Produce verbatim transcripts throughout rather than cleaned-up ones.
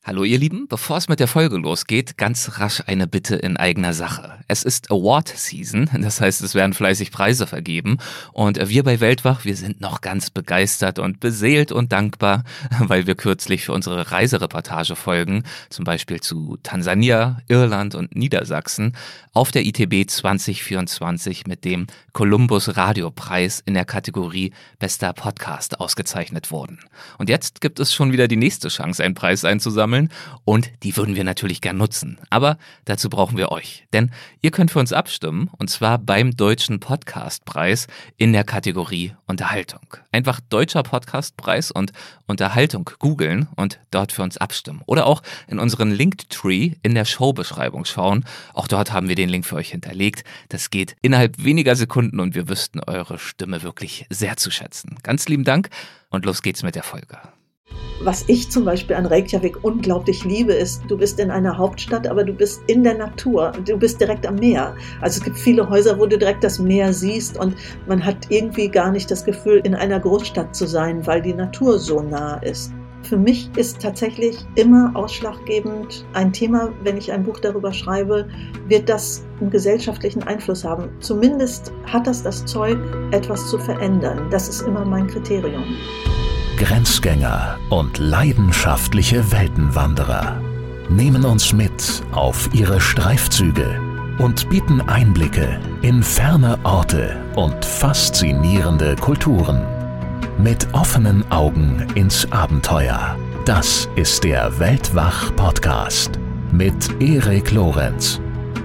Hallo ihr Lieben, bevor es mit der Folge losgeht, ganz rasch eine Bitte in eigener Sache. Es ist Award Season, das heißt, es werden fleißig Preise vergeben und wir bei Weltwach, wir sind noch ganz begeistert und beseelt und dankbar, weil wir kürzlich für unsere Reisereportage-Folgen, zum Beispiel zu Tansania, Irland und Niedersachsen, auf der I T B zwanzig vierundzwanzig mit dem Columbus Radiopreis in der Kategorie Bester Podcast ausgezeichnet wurden. Und jetzt gibt es schon wieder die nächste Chance, einen Preis einzusammeln. Und die würden wir natürlich gern nutzen. Aber dazu brauchen wir euch. Denn ihr könnt für uns abstimmen, und zwar beim Deutschen Podcastpreis in der Kategorie Unterhaltung. Einfach Deutscher Podcastpreis und Unterhaltung googeln und dort für uns abstimmen. Oder auch in unseren Linktree in der Showbeschreibung schauen. Auch dort haben wir den Link für euch hinterlegt. Das geht innerhalb weniger Sekunden und wir wüssten eure Stimme wirklich sehr zu schätzen. Ganz lieben Dank und los geht's mit der Folge. Was ich zum Beispiel an Reykjavik unglaublich liebe, ist, du bist in einer Hauptstadt, aber du bist in der Natur. Du bist direkt am Meer. Also es gibt viele Häuser, wo du direkt das Meer siehst und man hat irgendwie gar nicht das Gefühl, in einer Großstadt zu sein, weil die Natur so nah ist. Für mich ist tatsächlich immer ausschlaggebend ein Thema, wenn ich ein Buch darüber schreibe, wird das einen gesellschaftlichen Einfluss haben. Zumindest hat das das Zeug, etwas zu verändern. Das ist immer mein Kriterium. Grenzgänger und leidenschaftliche Weltenwanderer nehmen uns mit auf ihre Streifzüge und bieten Einblicke in ferne Orte und faszinierende Kulturen. Mit offenen Augen ins Abenteuer. Das ist der Weltwach-Podcast mit Erik Lorenz.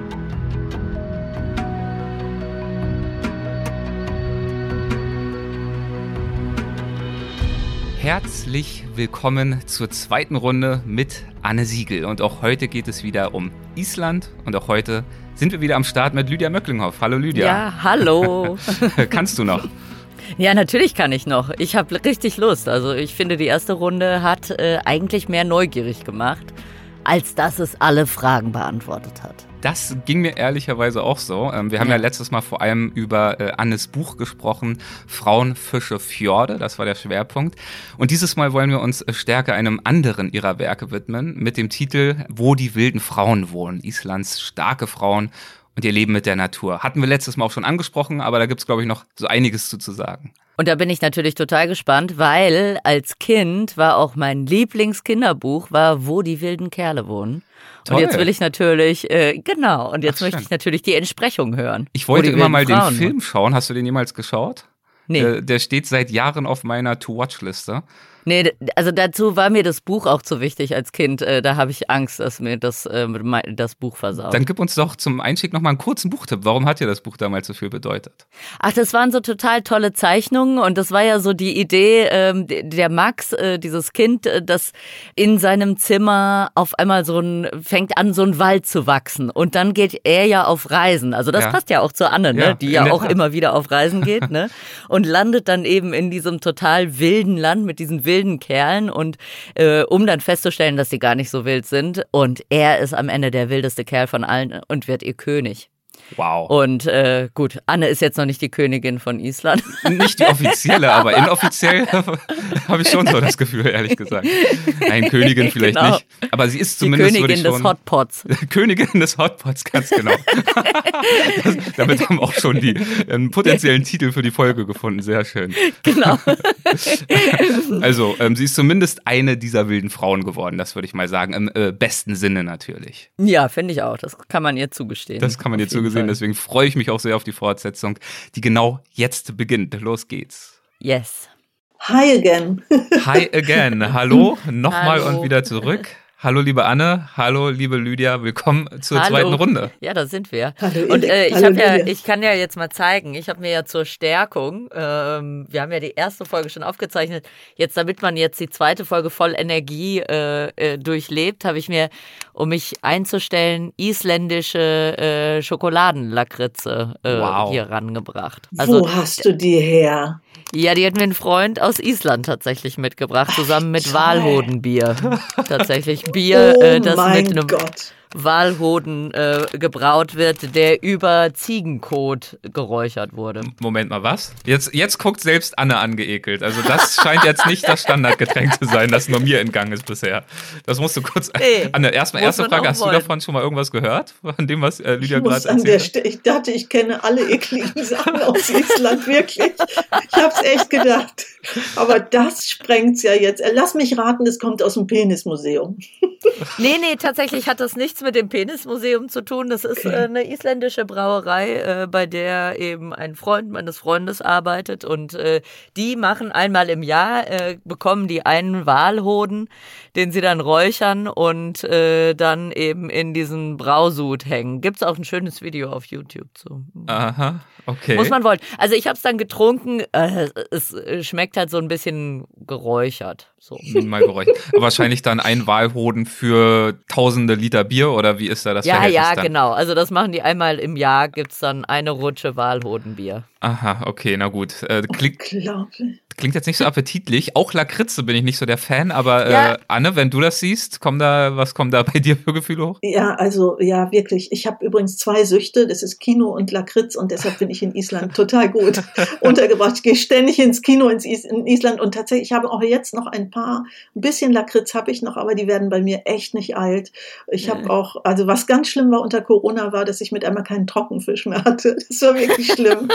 Herzlich willkommen zur zweiten Runde mit Anne Siegel. Und auch heute geht es wieder um Island. Und auch heute sind wir wieder am Start mit Lydia Möcklinghoff. Hallo Lydia. Ja, hallo. Kannst du noch? Ja, natürlich kann ich noch. Ich habe richtig Lust. Also ich finde, die erste Runde hat äh, eigentlich mehr neugierig gemacht, als dass es alle Fragen beantwortet hat. Das ging mir ehrlicherweise auch so. Wir haben ja, ja letztes Mal vor allem über äh, Annes Buch gesprochen, Frauen, Fische, Fjorde, das war der Schwerpunkt. Und dieses Mal wollen wir uns stärker einem anderen ihrer Werke widmen, mit dem Titel Wo die wilden Frauen wohnen, Islands starke Frauen und ihr Leben mit der Natur. Hatten wir letztes Mal auch schon angesprochen, aber da gibt's, glaube ich, noch so einiges zu, zu sagen. Und da bin ich natürlich total gespannt, weil als Kind war auch mein Lieblingskinderbuch, war Wo die wilden Kerle wohnen. Toll. Und jetzt will ich natürlich, äh, genau, und jetzt Ach, möchte ich natürlich die Entsprechung hören. Ich wollte immer mal Frauen den Film schauen. Hast du den jemals geschaut? Nee. Der, der steht seit Jahren auf meiner To-Watch-Liste. Nee, also dazu war mir das Buch auch zu wichtig als Kind. Da habe ich Angst, dass mir das, das Buch versaut. Dann gib uns doch zum Einstieg nochmal einen kurzen Buchtipp. Warum hat dir das Buch damals so viel bedeutet? Ach, das waren so total tolle Zeichnungen und das war ja so die Idee, der Max, dieses Kind, das in seinem Zimmer auf einmal so ein, fängt an, so ein Wald zu wachsen und dann geht er ja auf Reisen. Also das ja. passt ja auch zu Anne, ne? Ja, die ja auch Tat. immer wieder auf Reisen geht, ne? Und landet dann eben in diesem total wilden Land mit diesen wilden wilden Kerlen und äh, um dann festzustellen, dass sie gar nicht so wild sind und er ist am Ende der wildeste Kerl von allen und wird ihr König. Wow. Und äh, gut, Anne ist jetzt noch nicht die Königin von Island. Nicht die offizielle, aber inoffiziell habe ich schon so das Gefühl, ehrlich gesagt. Nein, Königin vielleicht genau. nicht. Aber sie ist zumindest, die Königin würde ich schon, des Hotpots. Königin des Hotpots, ganz genau. das, damit haben wir auch schon die, einen potenziellen Titel für die Folge gefunden. Sehr schön. Genau. Also, ähm, sie ist zumindest eine dieser wilden Frauen geworden, das würde ich mal sagen. Im äh, besten Sinne natürlich. Ja, finde ich auch. Das kann man ihr zugestehen. Das kann man ihr zugestehen. Deswegen freue ich mich auch sehr auf die Fortsetzung, die genau jetzt beginnt. Los geht's. Yes. Hi again. Hi again. Hallo, nochmal Hallo. Und wieder zurück. Hallo liebe Anne, hallo liebe Lydia, willkommen zur hallo. zweiten Runde. Ja, da sind wir. Hallo, und äh, ich, hallo, hab ja, Lydia. ich kann ja jetzt mal zeigen, ich habe mir ja zur Stärkung, ähm, wir haben ja die erste Folge schon aufgezeichnet, jetzt damit man jetzt die zweite Folge voll Energie äh, äh, durchlebt, habe ich mir, um mich einzustellen, isländische äh, Schokoladenlakritze äh, wow. hier rangebracht. Also, wo hast du die her? Ja, die hat mir ein Freund aus Island tatsächlich mitgebracht, zusammen mit Ach, Walhodenbier. Tatsächlich Bier, oh äh, das mein mit einem Gott. Walhoden äh, gebraut wird, der über Ziegenkot geräuchert wurde. Moment mal, was? Jetzt, jetzt guckt selbst Anne angeekelt. Also das scheint jetzt nicht das Standardgetränk zu sein, das nur mir entgangen ist bisher. Das musst du kurz... Nee, Anne, erstmal erste Frage, hast wollen. du davon schon mal irgendwas gehört? Von dem, was äh, Lydia gerade erzählt hat? Ich dachte, ich kenne alle ekligen Sachen aus Island, wirklich. Ich hab's echt gedacht. Aber das sprengt's ja jetzt. Lass mich raten, das kommt aus dem Penismuseum. Nee, nee, tatsächlich hat das nichts mit dem Penismuseum zu tun. Das ist okay. äh, eine isländische Brauerei, äh, bei der eben ein Freund meines Freundes arbeitet. Und äh, die machen einmal im Jahr, äh, bekommen die einen Walhoden, den sie dann räuchern und äh, dann eben in diesen Brausud hängen. Gibt's auch ein schönes Video auf YouTube zu. Aha, okay. Muss man wollen. Also ich habe es dann getrunken. Äh, es schmeckt halt so ein bisschen geräuchert. So. Mal geräuchert. Wahrscheinlich dann ein Walhoden für tausende Liter Bier oder wie ist da das ja, Verhältnis Ja, ja, dann? genau. Also das machen die einmal im Jahr, gibt's dann eine Rutsche Walhodenbier. Aha, okay, na gut. Äh, klingt, Unglaublich. Klingt jetzt nicht so appetitlich. Auch Lakritze bin ich nicht so der Fan, aber ja. äh, Anne, wenn du das siehst, kommen da, was kommen da bei dir für Gefühle hoch? Ja, also ja, wirklich. Ich habe übrigens zwei Süchte, das ist Kino und Lakritz und deshalb bin ich in Island total gut untergebracht. Ich gehe ständig ins Kino ins Is- in Island und tatsächlich, ich habe auch jetzt noch ein paar, ein bisschen Lakritz habe ich noch, aber die werden bei mir echt nicht alt. Ich habe auch, also was ganz schlimm war unter Corona war, dass ich mit einmal keinen Trockenfisch mehr hatte. Das war wirklich schlimm.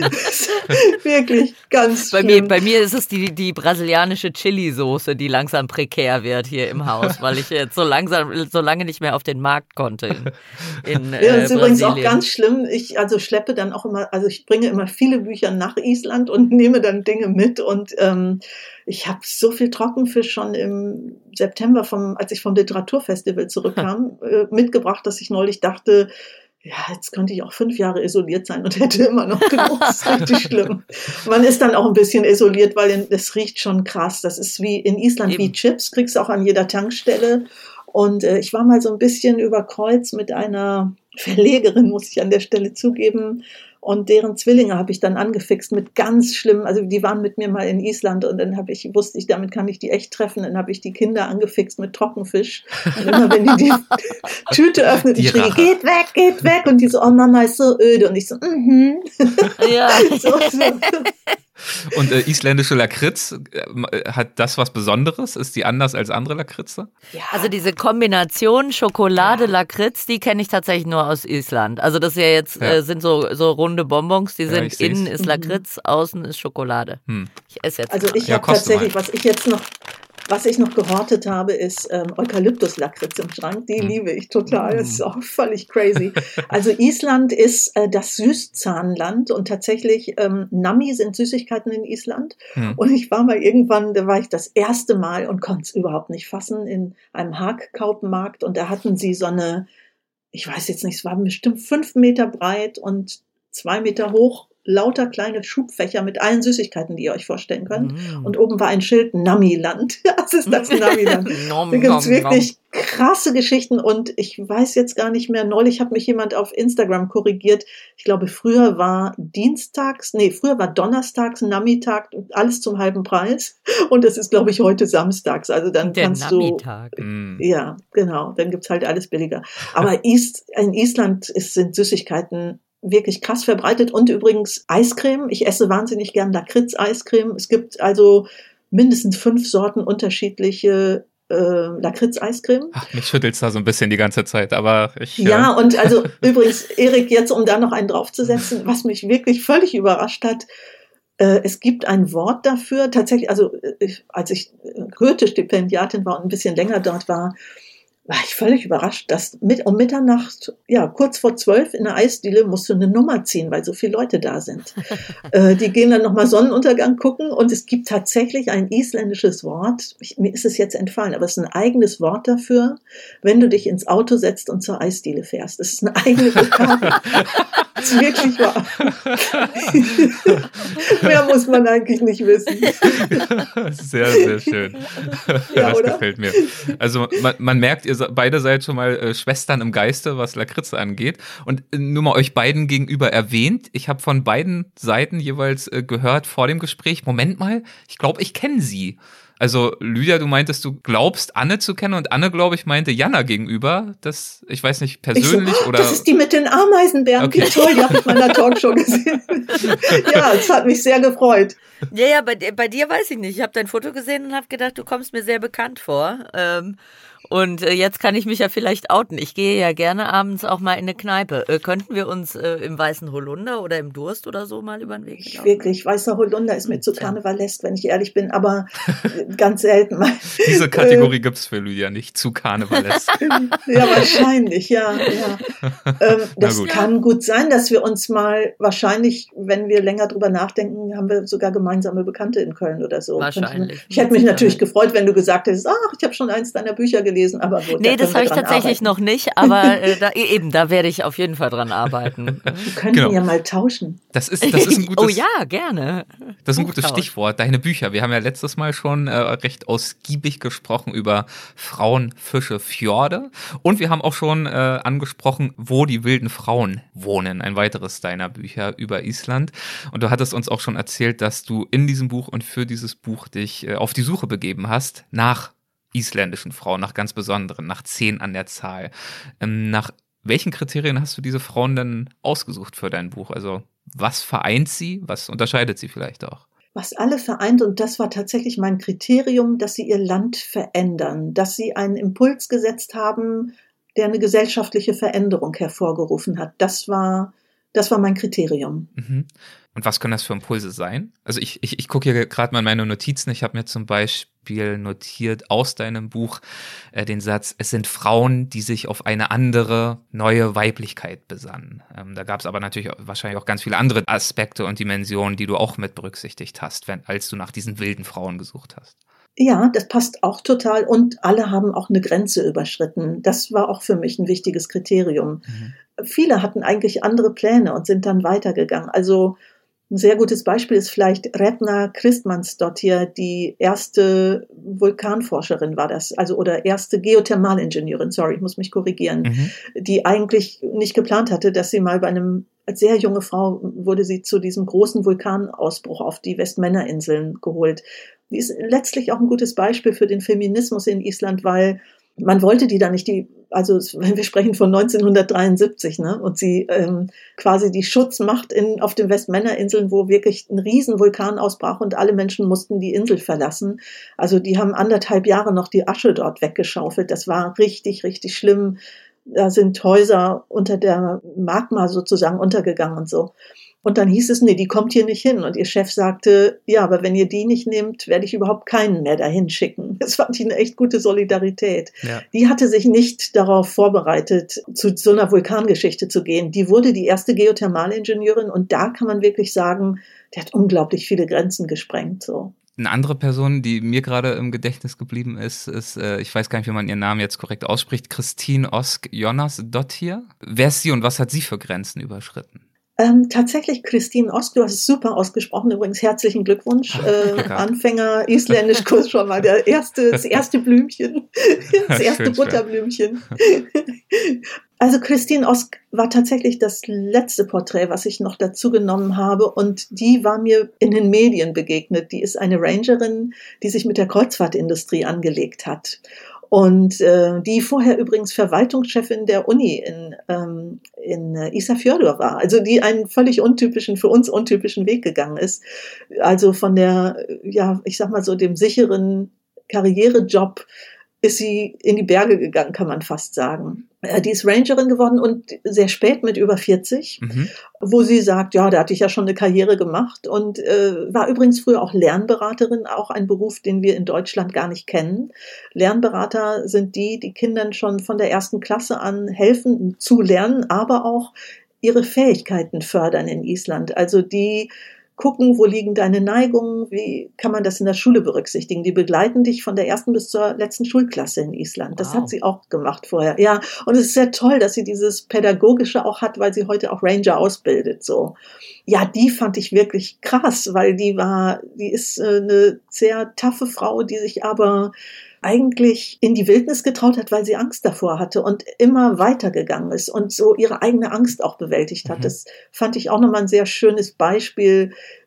Wirklich ganz bei schlimm. Mir, bei mir ist es die, die brasilianische Chili-Soße, die langsam prekär wird hier im Haus, weil ich jetzt so langsam, so lange nicht mehr auf den Markt konnte in, in äh, ja, das ist Brasilien. Übrigens auch ganz schlimm. Ich also schleppe dann auch immer, also ich bringe immer viele Bücher nach Island und nehme dann Dinge mit und ähm, ich habe so viel Trockenfisch schon im September, vom, als ich vom Literaturfestival zurückkam, äh, mitgebracht, dass ich neulich dachte, ja, jetzt könnte ich auch fünf Jahre isoliert sein und hätte immer noch genug. Das ist richtig schlimm. Man ist dann auch ein bisschen isoliert, weil es riecht schon krass. Das ist wie in Island Eben. wie Chips, kriegst du auch an jeder Tankstelle. Und äh, ich war mal so ein bisschen über Kreuz mit einer Verlegerin, muss ich an der Stelle zugeben. Und deren Zwillinge habe ich dann angefixt mit ganz schlimmen, also die waren mit mir mal in Island und dann habe ich, wusste ich, damit kann ich die echt treffen. Dann habe ich die Kinder angefixt mit Trockenfisch. Und immer wenn die die Tüte öffnet, ich schrie, geht weg, geht weg. Und die so, oh Mama ist so öde. Und ich so, mhm. Ja. so, so. Und äh, isländische Lakritz, äh, hat das was Besonderes? Ist die anders als andere Lakritze? Ja. Also diese Kombination Schokolade-Lakritz, die kenne ich tatsächlich nur aus Island. Also das ja jetzt ja. Äh, sind so, so runde Bonbons, die sind, ja, innen ist Lakritz, mhm. außen ist Schokolade. Hm. Ich esse jetzt. Also ich ja, habe tatsächlich, was ich jetzt noch... Was ich noch gehortet habe, ist ähm, Eukalyptus-Lakritz im Schrank. Die mm. liebe ich total. Das ist auch völlig crazy. Also Island ist äh, das Süßzahnland und tatsächlich ähm, Nami sind Süßigkeiten in Island. Mm. Und ich war mal irgendwann, da war ich das erste Mal und konnte es überhaupt nicht fassen, in einem Haakkaupenmarkt. Und da hatten sie so eine, ich weiß jetzt nicht, es war bestimmt fünf Meter breit und zwei Meter hoch. Lauter kleine Schubfächer mit allen Süßigkeiten, die ihr euch vorstellen könnt. Mm. Und oben war ein Schild Namiland. Das ist das Namiland. Da gibt es wirklich krasse Geschichten und ich weiß jetzt gar nicht mehr, neulich hat mich jemand auf Instagram korrigiert. Ich glaube, früher war dienstags, nee, früher war donnerstags, Namitag, alles zum halben Preis. Und das ist, glaube ich, heute samstags. Also dann Der kannst Namitag. du... Mm. Ja, genau. Dann gibt's halt alles billiger. Aber Is, in Island ist, sind Süßigkeiten wirklich krass verbreitet und übrigens Eiscreme. Ich esse wahnsinnig gern Lakritz-Eiscreme. Es gibt also mindestens fünf Sorten unterschiedliche äh, Lakritz-Eiscreme. Ach, mich schüttelt's da so ein bisschen die ganze Zeit, aber ich... Ja, äh und also übrigens, Erik, jetzt um da noch einen draufzusetzen, was mich wirklich völlig überrascht hat, äh, es gibt ein Wort dafür, tatsächlich, also ich, als ich Goethe-Stipendiatin war und ein bisschen länger dort war, war ich völlig überrascht, dass mit, um Mitternacht, ja, kurz vor zwölf in der Eisdiele musst du eine Nummer ziehen, weil so viele Leute da sind. äh, die gehen dann nochmal Sonnenuntergang gucken und es gibt tatsächlich ein isländisches Wort, ich, mir ist es jetzt entfallen, aber es ist ein eigenes Wort dafür, wenn du dich ins Auto setzt und zur Eisdiele fährst. Das ist eine eigene Vokabel. Das ist wirklich wahr. Mehr muss man eigentlich nicht wissen. Sehr, sehr schön. Ja, das oder? Gefällt mir. Also man, man merkt, ihr beide seid schon mal äh, Schwestern im Geiste, was Lakritze angeht. Und äh, nur mal euch beiden gegenüber erwähnt, ich habe von beiden Seiten jeweils äh, gehört vor dem Gespräch, Moment mal, ich glaube, ich kenne sie. Also Lydia, du meintest, du glaubst Anne zu kennen und Anne, glaube ich, meinte Jana gegenüber. Das, ich weiß nicht, persönlich so, oder... Das ist die mit den Ameisenbären, okay. Wie toll, die habe ich in meiner Talkshow gesehen. Ja, es hat mich sehr gefreut. Ja, ja, bei, bei dir weiß ich nicht. Ich habe dein Foto gesehen und habe gedacht, du kommst mir sehr bekannt vor. Ähm, und äh, jetzt kann ich mich ja vielleicht outen. Ich gehe ja gerne abends auch mal in eine Kneipe. Äh, könnten wir uns äh, im Weißen Holunder oder im Durst oder so mal über den Weg Ich laufen? Wirklich, Weißer Holunder ist mir zu karnevalesk, wenn ich ehrlich bin, aber ganz selten mal. Diese Kategorie äh, gibt's für Lydia nicht, zu karnevalesk. Ja, wahrscheinlich, ja. ja. Ähm, das gut. kann gut sein, dass wir uns mal, wahrscheinlich, wenn wir länger drüber nachdenken, haben wir sogar gemeinsame Bekannte in Köln oder so. Wahrscheinlich. Ich hätte mich natürlich gefreut, wenn du gesagt hättest, ach, ich habe schon eins deiner Bücher gelesen, aber gut. Nee, das habe ich tatsächlich arbeiten. noch nicht, aber äh, da, eben, da werde ich auf jeden Fall dran arbeiten. Wir könnten genau. ja mal tauschen. Das ist, das ist ein gutes, oh ja, gerne. Das ist ein gutes Stichwort, deine Bücher. Wir haben ja letztes Mal schon äh, recht ausgiebig gesprochen über Frauen, Fische, Fjorde und wir haben auch schon äh, angesprochen, wo die wilden Frauen wohnen, ein weiteres deiner Bücher über Island. Und du hattest uns auch schon erzählt, dass du in diesem Buch und für dieses Buch dich äh, auf die Suche begeben hast nach isländischen Frauen, nach ganz besonderen, nach zehn an der Zahl. Ähm, nach welchen Kriterien hast du diese Frauen denn ausgesucht für dein Buch? Also was vereint sie, was unterscheidet sie vielleicht auch? Was alle vereint, und das war tatsächlich mein Kriterium, dass sie ihr Land verändern, dass sie einen Impuls gesetzt haben, der eine gesellschaftliche Veränderung hervorgerufen hat. Das war, das war mein Kriterium. Mhm. Und was können das für Impulse sein? Also ich, ich, ich gucke hier gerade mal in meine Notizen. Ich habe mir zum Beispiel notiert aus deinem Buch äh, den Satz, es sind Frauen, die sich auf eine andere, neue Weiblichkeit besannen. Ähm, da gab es aber natürlich auch, wahrscheinlich auch ganz viele andere Aspekte und Dimensionen, die du auch mit berücksichtigt hast, wenn, als du nach diesen wilden Frauen gesucht hast. Ja, das passt auch total und alle haben auch eine Grenze überschritten. Das war auch für mich ein wichtiges Kriterium. Mhm. Viele hatten eigentlich andere Pläne und sind dann weitergegangen. Also ein sehr gutes Beispiel ist vielleicht Retna Kristmannsdottir, die erste Vulkanforscherin war das, also oder erste Geothermalingenieurin, sorry, ich muss mich korrigieren, mhm. die eigentlich nicht geplant hatte, dass sie mal bei einem, als sehr junge Frau wurde sie zu diesem großen Vulkanausbruch auf die Westmännerinseln geholt. Die ist letztlich auch ein gutes Beispiel für den Feminismus in Island, weil man wollte die da nicht, die, also wenn wir sprechen von neunzehnhundertdreiundsiebzig, ne, und sie ähm, quasi die Schutzmacht in, auf den Westmännerinseln, wo wirklich ein riesen Vulkan ausbrach und alle Menschen mussten die Insel verlassen. Also die haben anderthalb Jahre noch die Asche dort weggeschaufelt. Das war richtig, richtig schlimm. Da sind Häuser unter der Magma sozusagen untergegangen und so. Und dann hieß es, nee, die kommt hier nicht hin. Und ihr Chef sagte, ja, aber wenn ihr die nicht nehmt, werde ich überhaupt keinen mehr dahin schicken. Das fand ich eine echt gute Solidarität. Ja. Die hatte sich nicht darauf vorbereitet, zu so einer Vulkangeschichte zu gehen. Die wurde die erste Geothermalingenieurin und da kann man wirklich sagen, die hat unglaublich viele Grenzen gesprengt, so. Eine andere Person, die mir gerade im Gedächtnis geblieben ist, ist, äh, ich weiß gar nicht, wie man ihren Namen jetzt korrekt ausspricht, Kristín Ósk Jónasdóttir. Wer ist sie und was hat sie für Grenzen überschritten? Ähm, tatsächlich, Kristín Ósk, du hast es super ausgesprochen, übrigens herzlichen Glückwunsch, äh, Anfänger, Isländischkurs schon mal, der erste, das erste Blümchen, das erste schön, Butterblümchen. Also Kristín Ósk war tatsächlich das letzte Porträt, was ich noch dazu genommen habe und die war mir in den Medien begegnet. Die ist eine Rangerin, die sich mit der Kreuzfahrtindustrie angelegt hat. Und äh, die vorher übrigens Verwaltungschefin der Uni in, ähm, in Ísafjörður war, also die einen völlig untypischen, für uns untypischen Weg gegangen ist. Also von der, ja, ich sag mal so, dem sicheren Karrierejob ist sie in die Berge gegangen, kann man fast sagen. Die ist Rangerin geworden und sehr spät mit über vierzig, mhm. wo sie sagt, ja, da hatte ich ja schon eine Karriere gemacht und äh, war übrigens früher auch Lernberaterin, auch ein Beruf, den wir in Deutschland gar nicht kennen. Lernberater sind die, die Kindern schon von der ersten Klasse an helfen zu lernen, aber auch ihre Fähigkeiten fördern in Island. Also die gucken, wo liegen deine Neigungen, wie kann man das in der Schule berücksichtigen. Die begleiten dich von der ersten bis zur letzten Schulklasse in Island. Das wow. hat sie auch gemacht vorher. Ja, und es ist sehr toll, dass sie dieses Pädagogische auch hat, weil sie heute auch Ranger ausbildet. So, ja, die fand ich wirklich krass, weil die war, die ist äh, eine sehr taffe Frau, die sich aber eigentlich in die Wildnis getraut hat, weil sie Angst davor hatte und immer weitergegangen ist und so ihre eigene Angst auch bewältigt hat. Mhm. Das fand ich auch nochmal ein sehr schönes Beispiel,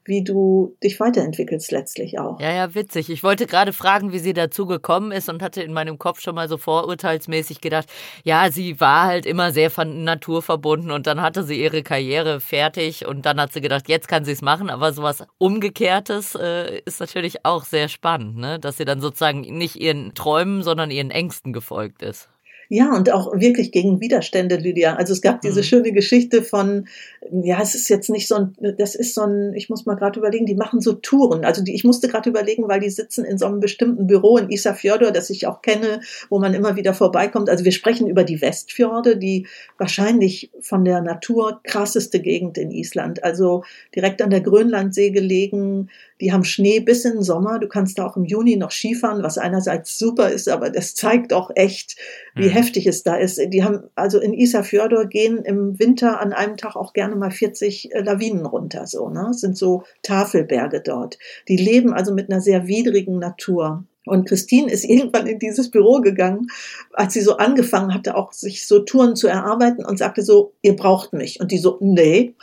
wie du dich weiterentwickelst letztlich auch. Ja, ja, witzig. Ich wollte gerade fragen, wie sie dazu gekommen ist und hatte in meinem Kopf schon mal so vorurteilsmäßig gedacht, ja, sie war halt immer sehr von Natur verbunden und dann hatte sie ihre Karriere fertig und dann hat sie gedacht, jetzt kann sie es machen, aber sowas Umgekehrtes äh, ist natürlich auch sehr spannend, ne? Dass sie dann sozusagen nicht ihren Träumen, sondern ihren Ängsten gefolgt ist. Ja, und auch wirklich gegen Widerstände, Lydia. Also es gab diese mhm. schöne Geschichte von, ja, es ist jetzt nicht so ein, das ist so ein, ich muss mal gerade überlegen, die machen so Touren. Also die, ich musste gerade überlegen, weil die sitzen in so einem bestimmten Büro in Ísafjörður, das ich auch kenne, wo man immer wieder vorbeikommt. Also wir sprechen über die Westfjorde, die wahrscheinlich von der Natur krasseste Gegend in Island. Also direkt an der Grönlandsee gelegen. Die haben Schnee bis in den Sommer. Du kannst da auch im Juni noch Skifahren, was einerseits super ist, aber das zeigt auch echt, wie mhm. heftig es da ist. Die haben, also in Ísafjörður gehen im Winter an einem Tag auch gerne mal vierzig Lawinen runter, so, ne? Das sind so Tafelberge dort. Die leben also mit einer sehr widrigen Natur. Und Christine ist irgendwann in dieses Büro gegangen, als sie so angefangen hatte, auch sich so Touren zu erarbeiten und sagte so, ihr braucht mich. Und die so, nee.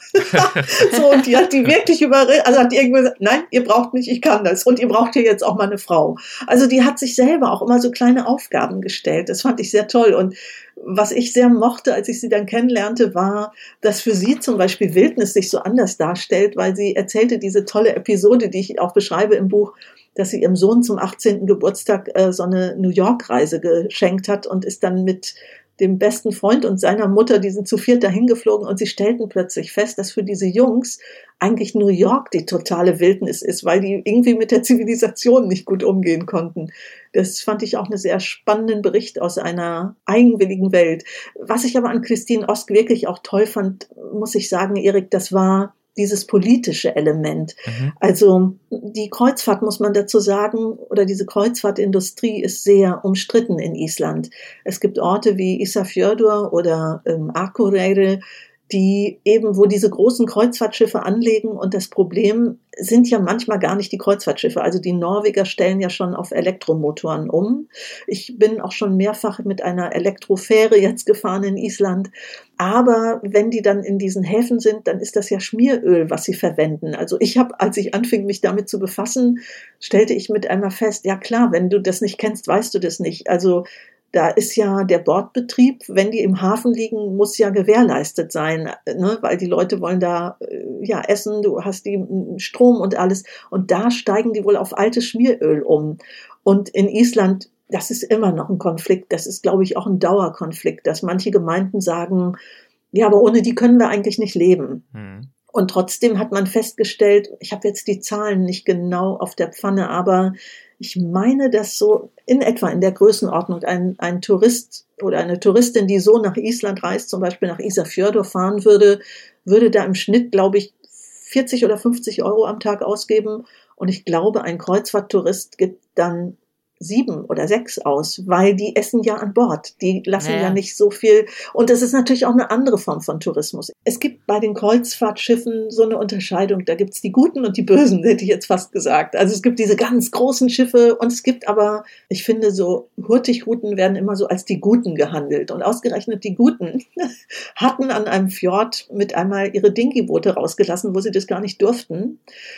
So, und die hat die wirklich überredet, also hat die irgendwie gesagt, nein, ihr braucht mich, ich kann das. Und ihr braucht hier jetzt auch mal eine Frau. Also die hat sich selber auch immer so kleine Aufgaben gestellt. Das fand ich sehr toll. Und was ich sehr mochte, als ich sie dann kennenlernte, war, dass für sie zum Beispiel Wildnis sich so anders darstellt, weil sie erzählte diese tolle Episode, die ich auch beschreibe im Buch, dass sie ihrem Sohn zum achtzehnten Geburtstag äh, so eine New York-Reise geschenkt hat und ist dann mit dem besten Freund und seiner Mutter, die sind zu viert dahin geflogen und sie stellten plötzlich fest, dass für diese Jungs eigentlich New York die totale Wildnis ist, weil die irgendwie mit der Zivilisation nicht gut umgehen konnten. Das fand ich auch einen sehr spannenden Bericht aus einer eigenwilligen Welt. Was ich aber an Christine Osk wirklich auch toll fand, muss ich sagen, Erik, das war dieses politische Element. Mhm. Also die Kreuzfahrt, muss man dazu sagen, oder diese Kreuzfahrtindustrie ist sehr umstritten in Island. Es gibt Orte wie Ísafjörður oder ähm, Akureyri, die eben, wo diese großen Kreuzfahrtschiffe anlegen und das Problem sind ja manchmal gar nicht die Kreuzfahrtschiffe. Also die Norweger stellen ja schon auf Elektromotoren um. Ich bin auch schon mehrfach mit einer Elektrofähre jetzt gefahren in Island. Aber wenn die dann in diesen Häfen sind, dann ist das ja Schmieröl, was sie verwenden. Also ich habe, als ich anfing, mich damit zu befassen, stellte ich mit einmal fest, ja klar, wenn du das nicht kennst, weißt du das nicht. Also da ist ja der Bordbetrieb, wenn die im Hafen liegen, muss ja gewährleistet sein, ne? Weil die Leute wollen da ja essen, du hast die Strom und alles. Und da steigen die wohl auf altes Schmieröl um. Und in Island, das ist immer noch ein Konflikt, das ist, glaube ich, auch ein Dauerkonflikt, dass manche Gemeinden sagen, ja, aber ohne die können wir eigentlich nicht leben. Mhm. Und trotzdem hat man festgestellt, ich habe jetzt die Zahlen nicht genau auf der Pfanne, aber ich meine, dass so in etwa in der Größenordnung ein, ein Tourist oder eine Touristin, die so nach Island reist, zum Beispiel nach Ísafjörður fahren würde, würde da im Schnitt, glaube ich, vierzig oder fünfzig Euro am Tag ausgeben. Und ich glaube, ein Kreuzfahrttourist gibt dann sieben oder sechs aus, weil die essen ja an Bord. Die lassen naja. ja nicht so viel. Und das ist natürlich auch eine andere Form von Tourismus. Es gibt bei den Kreuzfahrtschiffen so eine Unterscheidung. Da gibt es die Guten und die Bösen, hätte ich jetzt fast gesagt. Also es gibt diese ganz großen Schiffe und es gibt aber, ich finde, so Hurtigruten werden immer so als die Guten gehandelt. Und ausgerechnet die Guten hatten an einem Fjord mit einmal ihre Dinghy-Boote rausgelassen, wo sie das gar nicht durften.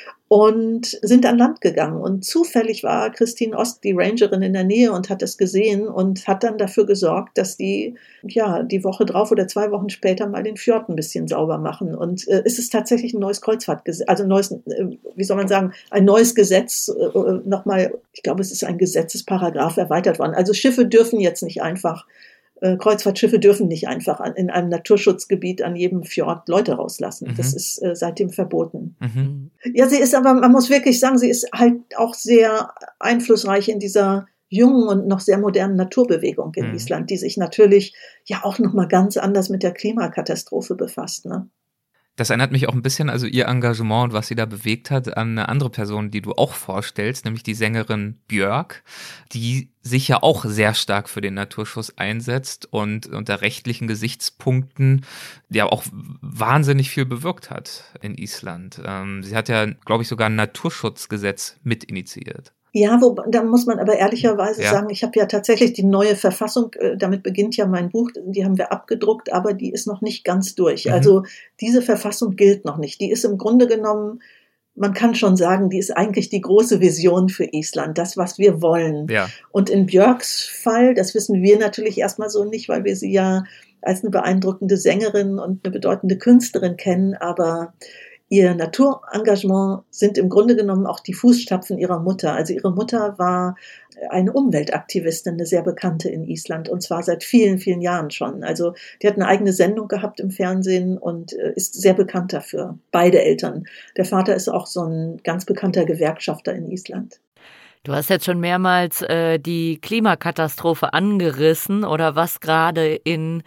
Und sind an Land gegangen. Und zufällig war Christine Osk die Rangerin in der Nähe und hat es gesehen und hat dann dafür gesorgt, dass die ja die Woche drauf oder zwei Wochen später mal den Fjord ein bisschen sauber machen. Und äh, es ist tatsächlich ein neues Kreuzfahrtgesetz, also ein neues, äh, wie soll man sagen, ein neues Gesetz, äh, nochmal, ich glaube, es ist ein Gesetzesparagraph erweitert worden. Also Schiffe dürfen jetzt nicht einfach Kreuzfahrtschiffe dürfen nicht einfach in einem Naturschutzgebiet an jedem Fjord Leute rauslassen. Mhm. Das ist äh, seitdem verboten. Mhm. Ja, sie ist aber, man muss wirklich sagen, sie ist halt auch sehr einflussreich in dieser jungen und noch sehr modernen Naturbewegung in mhm. Island, die sich natürlich ja auch nochmal ganz anders mit der Klimakatastrophe befasst, ne? Das erinnert mich auch ein bisschen, also ihr Engagement und was sie da bewegt hat, an eine andere Person, die du auch vorstellst, nämlich die Sängerin Björk, die sich ja auch sehr stark für den Naturschutz einsetzt und unter rechtlichen Gesichtspunkten ja auch wahnsinnig viel bewirkt hat in Island. Ähm, sie hat ja, glaube ich, sogar ein Naturschutzgesetz mit initiiert. Ja, wo, da muss man aber ehrlicherweise ja. sagen, ich habe ja tatsächlich die neue Verfassung, äh, damit beginnt ja mein Buch, die haben wir abgedruckt, aber die ist noch nicht ganz durch. Mhm. Also diese Verfassung gilt noch nicht. Die ist im Grunde genommen man kann schon sagen, die ist eigentlich die große Vision für Island, das, was wir wollen. Ja. Und in Björks Fall, das wissen wir natürlich erstmal so nicht, weil wir sie ja als eine beeindruckende Sängerin und eine bedeutende Künstlerin kennen, aber ihr Naturengagement sind im Grunde genommen auch die Fußstapfen ihrer Mutter. Also ihre Mutter war eine Umweltaktivistin, eine sehr bekannte in Island, und zwar seit vielen, vielen Jahren schon. Also die hat eine eigene Sendung gehabt im Fernsehen und ist sehr bekannt dafür. Beide Eltern. Der Vater ist auch so ein ganz bekannter Gewerkschafter in Island. Du hast jetzt schon mehrmals äh, die Klimakatastrophe angerissen oder was gerade in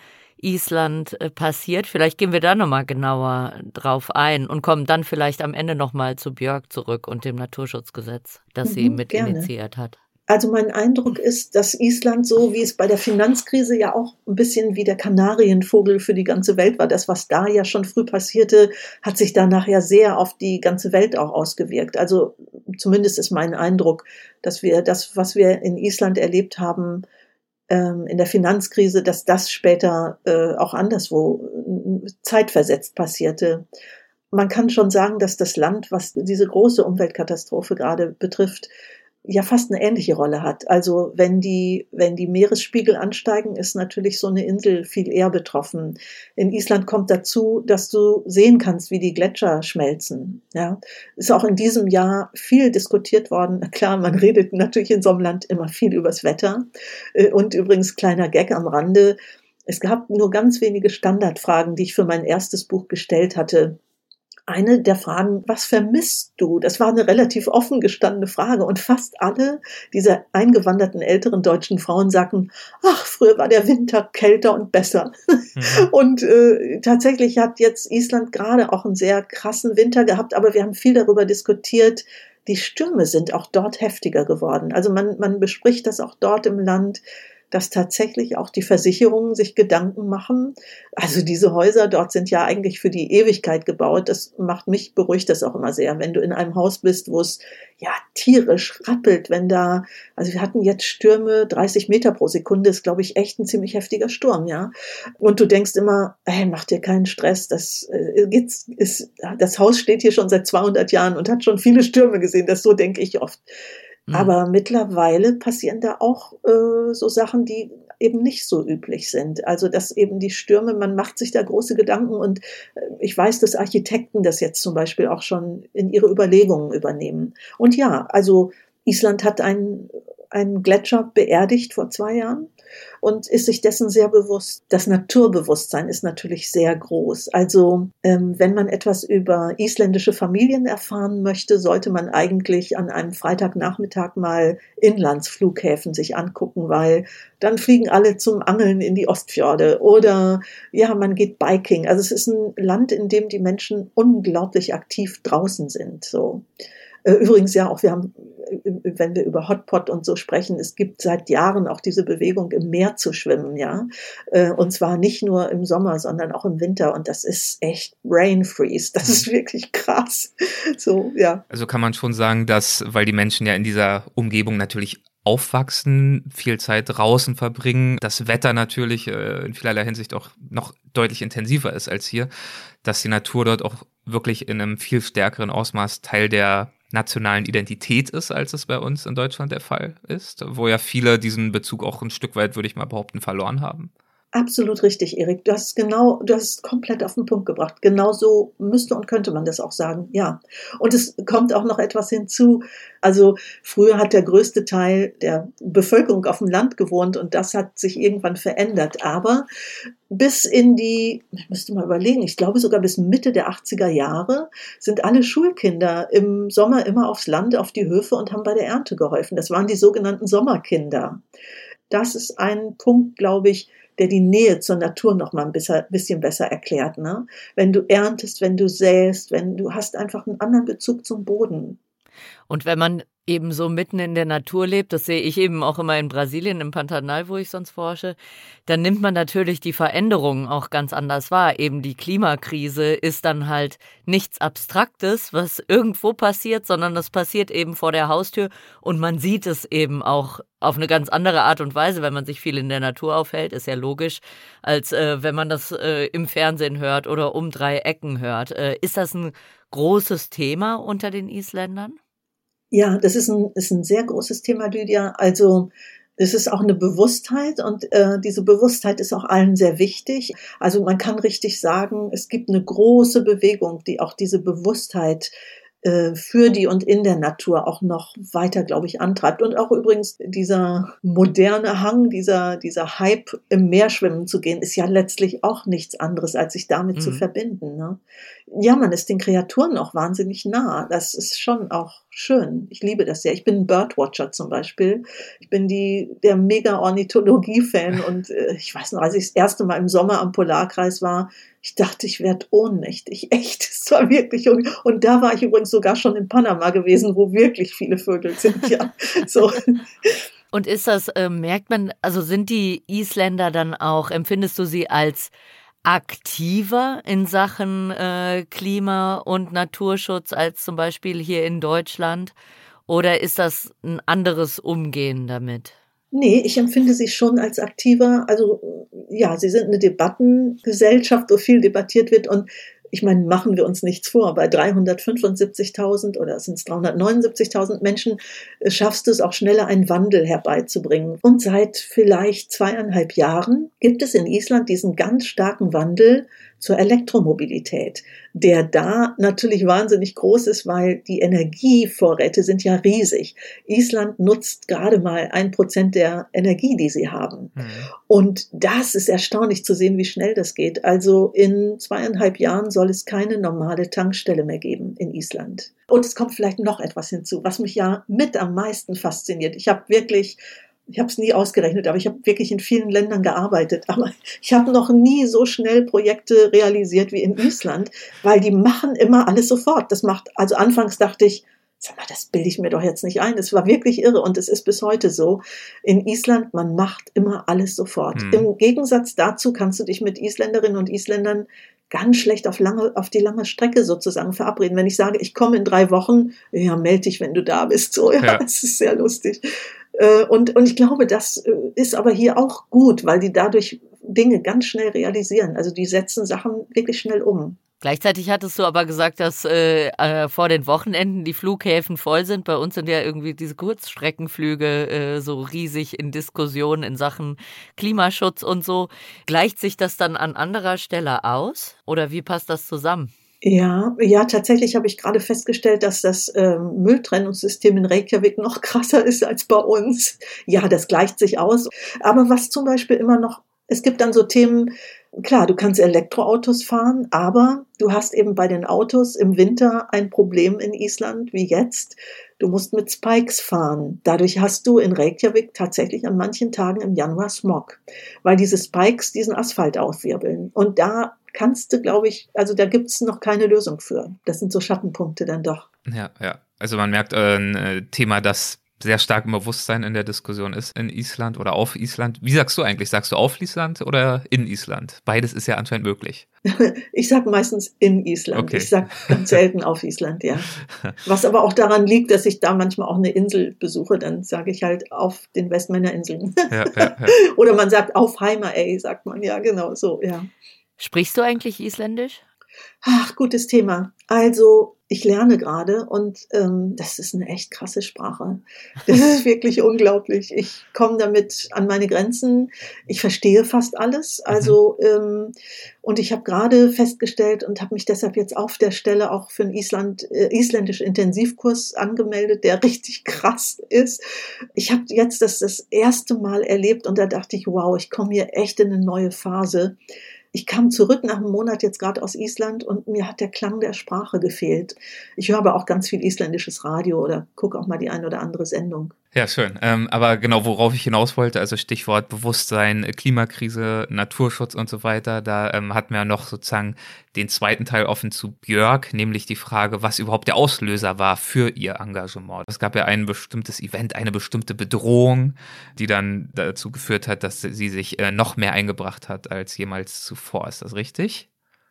Island äh, passiert. Vielleicht gehen wir da nochmal genauer drauf ein und kommen dann vielleicht am Ende nochmal zu Björk zurück und dem Naturschutzgesetz, das mhm, sie mit gerne. initiiert hat. Also mein Eindruck ist, dass Island, so wie es bei der Finanzkrise ja auch ein bisschen wie der Kanarienvogel für die ganze Welt war, das, was da ja schon früh passierte, hat sich danach ja sehr auf die ganze Welt auch ausgewirkt. Also zumindest ist mein Eindruck, dass wir das, was wir in Island erlebt haben, in der Finanzkrise, dass das später äh, auch anderswo zeitversetzt passierte. Man kann schon sagen, dass das Land, was diese große Umweltkatastrophe gerade betrifft, ja fast eine ähnliche Rolle hat. Also wenn die, wenn die Meeresspiegel ansteigen, ist natürlich so eine Insel viel eher betroffen. In Island kommt dazu, dass du sehen kannst, wie die Gletscher schmelzen. Ja, ist auch in diesem Jahr viel diskutiert worden. Na klar, man redet natürlich in so einem Land immer viel übers Wetter. Und übrigens, kleiner Gag am Rande, es gab nur ganz wenige Standardfragen, die ich für mein erstes Buch gestellt hatte. Eine der Fragen, was vermisst du? Das war eine relativ offen gestandene Frage und fast alle dieser eingewanderten älteren deutschen Frauen sagten, ach, früher war der Winter kälter und besser. Mhm. Und äh, tatsächlich hat jetzt Island gerade auch einen sehr krassen Winter gehabt, aber wir haben viel darüber diskutiert, die Stürme sind auch dort heftiger geworden. Also man, man bespricht das auch dort im Land, dass tatsächlich auch die Versicherungen sich Gedanken machen. Also diese Häuser dort sind ja eigentlich für die Ewigkeit gebaut. Das macht mich, beruhigt das auch immer sehr, wenn du in einem Haus bist, wo es ja tierisch rappelt, wenn da, also wir hatten jetzt Stürme, dreißig Meter pro Sekunde, ist glaube ich echt ein ziemlich heftiger Sturm, ja. Und du denkst immer, hey, mach dir keinen Stress, das äh, geht's, ist, das Haus steht hier schon seit zweihundert Jahren und hat schon viele Stürme gesehen, das so denke ich oft. Aber mittlerweile passieren da auch äh, so Sachen, die eben nicht so üblich sind. Also dass eben die Stürme, man macht sich da große Gedanken und äh, ich weiß, dass Architekten das jetzt zum Beispiel auch schon in ihre Überlegungen übernehmen. Und ja, also Island hat einen, einen Gletscher beerdigt vor zwei Jahren und ist sich dessen sehr bewusst. Das Naturbewusstsein ist natürlich sehr groß. Also ähm, wenn man etwas über isländische Familien erfahren möchte, sollte man eigentlich an einem Freitagnachmittag mal Inlandsflughäfen sich angucken, weil dann fliegen alle zum Angeln in die Ostfjorde oder ja, man geht Biking. Also es ist ein Land, in dem die Menschen unglaublich aktiv draußen sind. So. Übrigens ja auch, wir haben, wenn wir über Hotpot und so sprechen, es gibt seit Jahren auch diese Bewegung, im Meer zu schwimmen, ja. Und zwar nicht nur im Sommer, sondern auch im Winter. Und das ist echt Brain Freeze. Das ist wirklich krass. So, ja. Also kann man schon sagen, dass, weil die Menschen ja in dieser Umgebung natürlich aufwachsen, viel Zeit draußen verbringen, das Wetter natürlich äh, in vielerlei Hinsicht auch noch deutlich intensiver ist als hier, dass die Natur dort auch wirklich in einem viel stärkeren Ausmaß Teil der nationalen Identität ist, als es bei uns in Deutschland der Fall ist, wo ja viele diesen Bezug auch ein Stück weit, würde ich mal behaupten, verloren haben. Absolut richtig, Erik. Du hast genau, du hast es komplett auf den Punkt gebracht. Genau so müsste und könnte man das auch sagen, ja. Und es kommt auch noch etwas hinzu. Also früher hat der größte Teil der Bevölkerung auf dem Land gewohnt und das hat sich irgendwann verändert. Aber bis in die, ich müsste mal überlegen, ich glaube sogar bis Mitte der achtziger Jahre sind alle Schulkinder im Sommer immer aufs Land, auf die Höfe und haben bei der Ernte geholfen. Das waren die sogenannten Sommerkinder. Das ist ein Punkt, glaube ich, der die Nähe zur Natur noch mal ein bisschen besser erklärt, ne? Wenn du erntest, wenn du säst, wenn du hast einfach einen anderen Bezug zum Boden. Und wenn man eben so mitten in der Natur lebt, das sehe ich eben auch immer in Brasilien, im Pantanal, wo ich sonst forsche, dann nimmt man natürlich die Veränderungen auch ganz anders wahr. Eben die Klimakrise ist dann halt nichts Abstraktes, was irgendwo passiert, sondern das passiert eben vor der Haustür und man sieht es eben auch auf eine ganz andere Art und Weise, wenn man sich viel in der Natur aufhält, ist ja logisch, als äh, wenn man das äh, im Fernsehen hört oder um drei Ecken hört. Äh, ist das ein großes Thema unter den Isländern? Ja, das ist ein, ist ein sehr großes Thema, Lydia. Also es ist auch eine Bewusstheit und äh, diese Bewusstheit ist auch allen sehr wichtig. Also man kann richtig sagen, es gibt eine große Bewegung, die auch diese Bewusstheit äh, für die und in der Natur auch noch weiter, glaube ich, antreibt. Und auch übrigens dieser moderne Hang, dieser, dieser Hype, im Meer schwimmen zu gehen, ist ja letztlich auch nichts anderes, als sich damit mhm. zu verbinden. Ne? Ja, man ist den Kreaturen auch wahnsinnig nah. Das ist schon auch schön. Ich liebe das sehr. Ich bin ein Birdwatcher zum Beispiel. Ich bin die, der Mega-Ornithologie-Fan und äh, ich weiß noch, als ich das erste Mal im Sommer am Polarkreis war, ich dachte, ich werde ohnmächtig. Echt, es war wirklich. Und, und da war ich übrigens sogar schon in Panama gewesen, wo wirklich viele Vögel sind. Ja, so. Und ist das, äh, merkt man, also sind die Isländer dann auch, empfindest du sie als aktiver in Sachen äh, Klima- und Naturschutz als zum Beispiel hier in Deutschland? Oder ist das ein anderes Umgehen damit? Nee, ich empfinde sie schon als aktiver. Also ja, sie sind eine Debattengesellschaft, wo viel debattiert wird. Und ich meine, machen wir uns nichts vor, bei dreihundertfünfundsiebzigtausend oder sind es dreihundertneunundsiebzigtausend Menschen schaffst du es auch schneller, einen Wandel herbeizubringen. Und seit vielleicht zweieinhalb Jahren gibt es in Island diesen ganz starken Wandel zur Elektromobilität, der da natürlich wahnsinnig groß ist, weil die Energievorräte sind ja riesig. Island nutzt gerade mal ein Prozent der Energie, die sie haben. Mhm. Und das ist erstaunlich zu sehen, wie schnell das geht. Also in zweieinhalb Jahren soll es keine normale Tankstelle mehr geben in Island. Und es kommt vielleicht noch etwas hinzu, was mich ja mit am meisten fasziniert. Ich habe wirklich Ich habe es nie ausgerechnet, aber ich habe wirklich in vielen Ländern gearbeitet. Aber ich habe noch nie so schnell Projekte realisiert wie in Island, weil die machen immer alles sofort. Das macht, also anfangs dachte ich, sag mal, das bilde ich mir doch jetzt nicht ein. Es war wirklich irre und es ist bis heute so. In Island, man macht immer alles sofort. Hm. Im Gegensatz dazu kannst du dich mit Isländerinnen und Isländern ganz schlecht auf lange, auf die lange Strecke sozusagen verabreden. Wenn ich sage, ich komme in drei Wochen, ja, melde dich, wenn du da bist. So, ja, ja. Das ist sehr lustig. Und, und ich glaube, das ist aber hier auch gut, weil die dadurch Dinge ganz schnell realisieren. Also die setzen Sachen wirklich schnell um. Gleichzeitig hattest du aber gesagt, dass äh, äh, vor den Wochenenden die Flughäfen voll sind. Bei uns sind ja irgendwie diese Kurzstreckenflüge äh, so riesig in Diskussionen in Sachen Klimaschutz und so. Gleicht sich das dann an anderer Stelle aus? Oder wie passt das zusammen? Ja, ja, tatsächlich habe ich gerade festgestellt, dass das ähm, Mülltrennungssystem in Reykjavik noch krasser ist als bei uns. Ja, das gleicht sich aus. Aber was zum Beispiel immer noch, es gibt dann so Themen, klar, du kannst Elektroautos fahren, aber du hast eben bei den Autos im Winter ein Problem in Island, wie jetzt. Du musst mit Spikes fahren. Dadurch hast du in Reykjavik tatsächlich an manchen Tagen im Januar Smog, weil diese Spikes diesen Asphalt aufwirbeln. Und da kannst du, glaube ich, also da gibt es noch keine Lösung für. Das sind so Schattenpunkte dann doch. Ja, ja. Also man merkt äh, ein Thema, das sehr stark im Bewusstsein in der Diskussion ist in Island oder auf Island. Wie sagst du eigentlich? Sagst du auf Island oder in Island? Beides ist ja anscheinend möglich. Ich sage meistens in Island. Okay. Ich sage ganz selten auf Island, ja. Was aber auch daran liegt, dass ich da manchmal auch eine Insel besuche, dann sage ich halt auf den Westmännerinseln. Ja, ja, ja. Oder man sagt auf Heimaey, sagt man, ja, genau so, ja. Sprichst du eigentlich Isländisch? Ach, gutes Thema. Also ich lerne gerade und ähm, das ist eine echt krasse Sprache. Das ist wirklich unglaublich. Ich komme damit an meine Grenzen. Ich verstehe fast alles. Also ähm, und ich habe gerade festgestellt und habe mich deshalb jetzt auf der Stelle auch für einen Island, äh, isländischen Intensivkurs angemeldet, der richtig krass ist. Ich habe jetzt das das erste Mal erlebt und da dachte ich, wow, ich komme hier echt in eine neue Phase. Ich kam zurück nach einem Monat jetzt gerade aus Island und mir hat der Klang der Sprache gefehlt. Ich höre aber auch ganz viel isländisches Radio oder gucke auch mal die eine oder andere Sendung. Ja, schön. Ähm, aber genau, worauf ich hinaus wollte, also Stichwort Bewusstsein, Klimakrise, Naturschutz und so weiter, da ähm, hatten wir ja noch sozusagen den zweiten Teil offen zu Björk, nämlich die Frage, was überhaupt der Auslöser war für ihr Engagement. Es gab ja ein bestimmtes Event, eine bestimmte Bedrohung, die dann dazu geführt hat, dass sie sich äh, noch mehr eingebracht hat als jemals zuvor. Ist das richtig?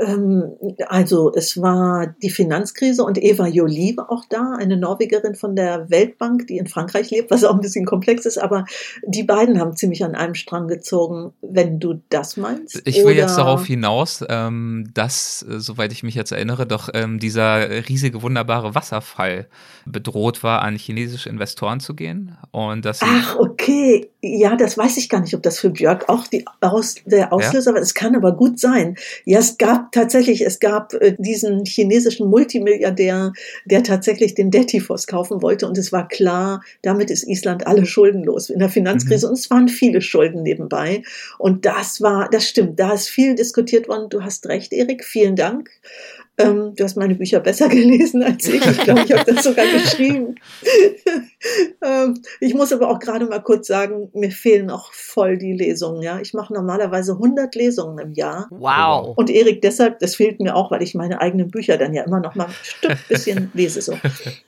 Ähm, also es war die Finanzkrise und Eva Joly war auch da, eine Norwegerin von der Weltbank, die in Frankreich lebt, was auch ein bisschen komplex ist, aber die beiden haben ziemlich an einem Strang gezogen, wenn du das meinst. Ich will Oder jetzt darauf hinaus, ähm, dass, äh, soweit ich mich jetzt erinnere, doch ähm, dieser riesige, wunderbare Wasserfall bedroht war, an chinesische Investoren zu gehen. Und dass sie Ach, okay. Ja, das weiß ich gar nicht, ob das für Björk auch die Aus, der Auslöser war. Es kann aber gut sein. Ja, es gab tatsächlich, es gab äh, diesen chinesischen Multimilliardär, der tatsächlich den Dettifoss kaufen wollte. Und es war klar, damit ist Island alle schuldenlos in der Finanzkrise. Mhm. Und es waren viele Schulden nebenbei. Und das war, das stimmt, da ist viel diskutiert worden. Du hast recht, Erik. Vielen Dank. Ähm, du hast meine Bücher besser gelesen als ich. Ich glaube, ich habe das sogar geschrieben. ähm, ich muss aber auch gerade mal kurz sagen, mir fehlen auch voll die Lesungen. Ja, ich mache normalerweise hundert Lesungen im Jahr. Wow. Und Erik, deshalb, das fehlt mir auch, weil ich meine eigenen Bücher dann ja immer noch mal ein Stück bisschen lese. So.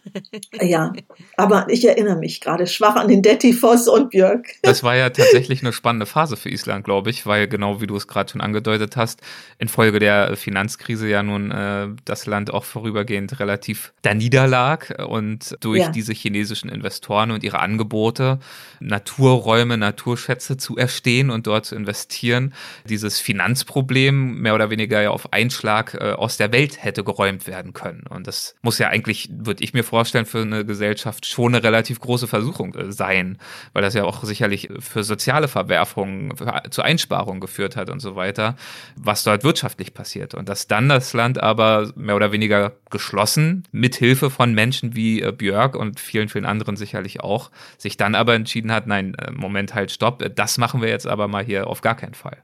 Ja, aber ich erinnere mich gerade schwach an den Dettifoss und Björk. Das war ja tatsächlich eine spannende Phase für Island, glaube ich, weil genau wie du es gerade schon angedeutet hast, infolge der Finanzkrise ja nun äh, das Land auch vorübergehend relativ da niederlag und durch ja. diese chinesischen Investoren und ihre Angebote, Naturräume, Naturschätze zu erstehen und dort zu investieren, dieses Finanzproblem mehr oder weniger ja auf einen Schlag äh, aus der Welt hätte geräumt werden können. Und das muss ja eigentlich, würde ich mir vorstellen, für eine Gesellschaft schon eine relativ große Versuchung äh, sein, weil das ja auch sicherlich für soziale Verwerfungen, für, zu Einsparungen geführt hat und so weiter, was dort wirtschaftlich passiert. Und dass dann das Land aber mehr oder weniger geschlossen, mit Hilfe von Menschen wie äh, Björk und vielen, vielen anderen sicherlich auch, sich dann aber entschieden hat, nein, äh, Moment, halt, stopp, äh, das machen wir jetzt aber mal hier auf gar keinen Fall.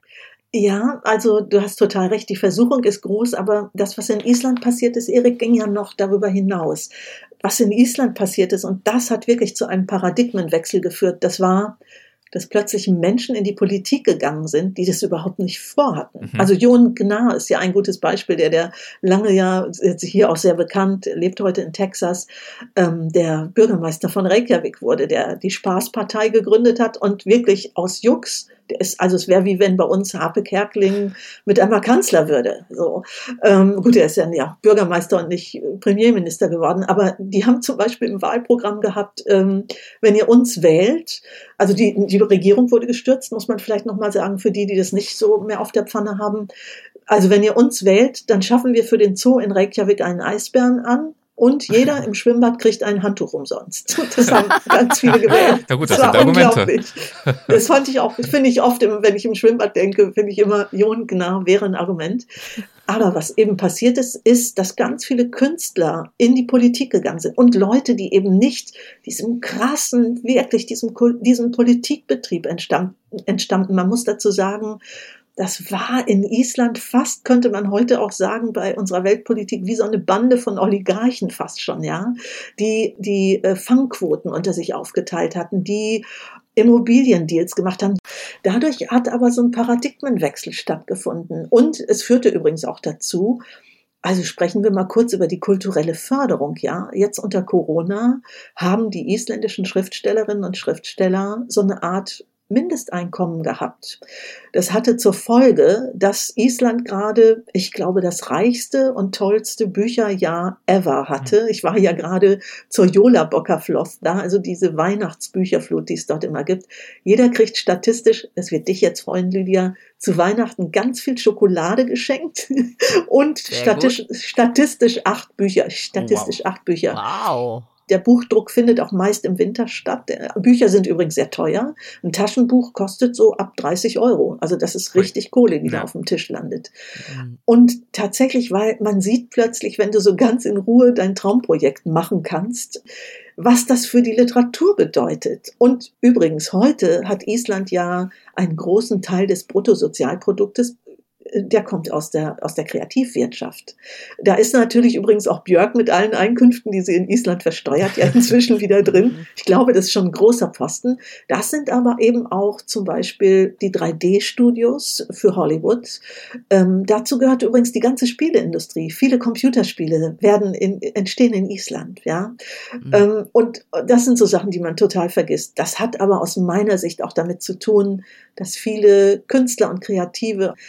Ja, also du hast total recht, die Versuchung ist groß, aber das, was in Island passiert ist, Erik, ging ja noch darüber hinaus. Was in Island passiert ist, und das hat wirklich zu einem Paradigmenwechsel geführt, das war, dass plötzlich Menschen in die Politik gegangen sind, die das überhaupt nicht vorhatten. Mhm. Also Jon Gnarr ist ja ein gutes Beispiel, der, der lange ja, hier auch sehr bekannt, lebt heute in Texas, ähm, der Bürgermeister von Reykjavik wurde, der die Spaßpartei gegründet hat und wirklich aus Jux, der ist, also es wäre wie wenn bei uns Harpe Kerkeling mit einmal Kanzler würde. So, ähm, gut, er ist ja, ja Bürgermeister und nicht Premierminister geworden, aber die haben zum Beispiel im Wahlprogramm gehabt, ähm, wenn ihr uns wählt, also die, die Regierung wurde gestürzt, muss man vielleicht nochmal sagen, für die, die das nicht so mehr auf der Pfanne haben. Also wenn ihr uns wählt, dann schaffen wir für den Zoo in Reykjavik einen Eisbären an. Und jeder im Schwimmbad kriegt ein Handtuch umsonst. Das haben ganz viele gewählt. Ja gut, das, das sind war Argumente. Unglaublich. Das fand ich auch, finde ich oft, wenn ich im Schwimmbad denke, finde ich immer, Jon Gnarr wäre ein Argument. Aber was eben passiert ist, ist, dass ganz viele Künstler in die Politik gegangen sind und Leute, die eben nicht diesem krassen, wirklich diesem, diesem Politikbetrieb entstammten, entstammten. Man muss dazu sagen, das war in Island fast, könnte man heute auch sagen, bei unserer Weltpolitik wie so eine Bande von Oligarchen fast schon, ja, die die äh, Fangquoten unter sich aufgeteilt hatten, die Immobiliendeals gemacht haben. Dadurch hat aber so ein Paradigmenwechsel stattgefunden. Und es führte übrigens auch dazu, also sprechen wir mal kurz über die kulturelle Förderung, ja. Jetzt unter Corona haben die isländischen Schriftstellerinnen und Schriftsteller so eine Art Mindesteinkommen gehabt. Das hatte zur Folge, dass Island gerade, ich glaube, das reichste und tollste Bücherjahr ever hatte. Ich war ja gerade zur Jólabókaflóð da, also diese Weihnachtsbücherflut, die es dort immer gibt. Jeder kriegt statistisch, das wird dich jetzt freuen, Lydia, zu Weihnachten ganz viel Schokolade geschenkt und statistisch, statistisch acht Bücher, statistisch wow. acht Bücher. Wow. Der Buchdruck findet auch meist im Winter statt. Bücher sind übrigens sehr teuer. Ein Taschenbuch kostet so ab dreißig Euro. Also das ist richtig Kohle, die ja. da auf dem Tisch landet. Mhm. Und tatsächlich, weil man sieht plötzlich, wenn du so ganz in Ruhe dein Traumprojekt machen kannst, was das für die Literatur bedeutet. Und übrigens, heute hat Island ja einen großen Teil des Bruttosozialproduktes, der kommt aus der, aus der Kreativwirtschaft. Da ist natürlich übrigens auch Björk mit allen Einkünften, die sie in Island versteuert, ja inzwischen wieder drin. Ich glaube, das ist schon ein großer Posten. Das sind aber eben auch zum Beispiel die drei D-Studios für Hollywood. Ähm, dazu gehört übrigens die ganze Spieleindustrie. Viele Computerspiele werden in, entstehen in Island, ja. Mhm. Ähm, und das sind so Sachen, die man total vergisst. Das hat aber aus meiner Sicht auch damit zu tun, dass viele Künstler und Kreative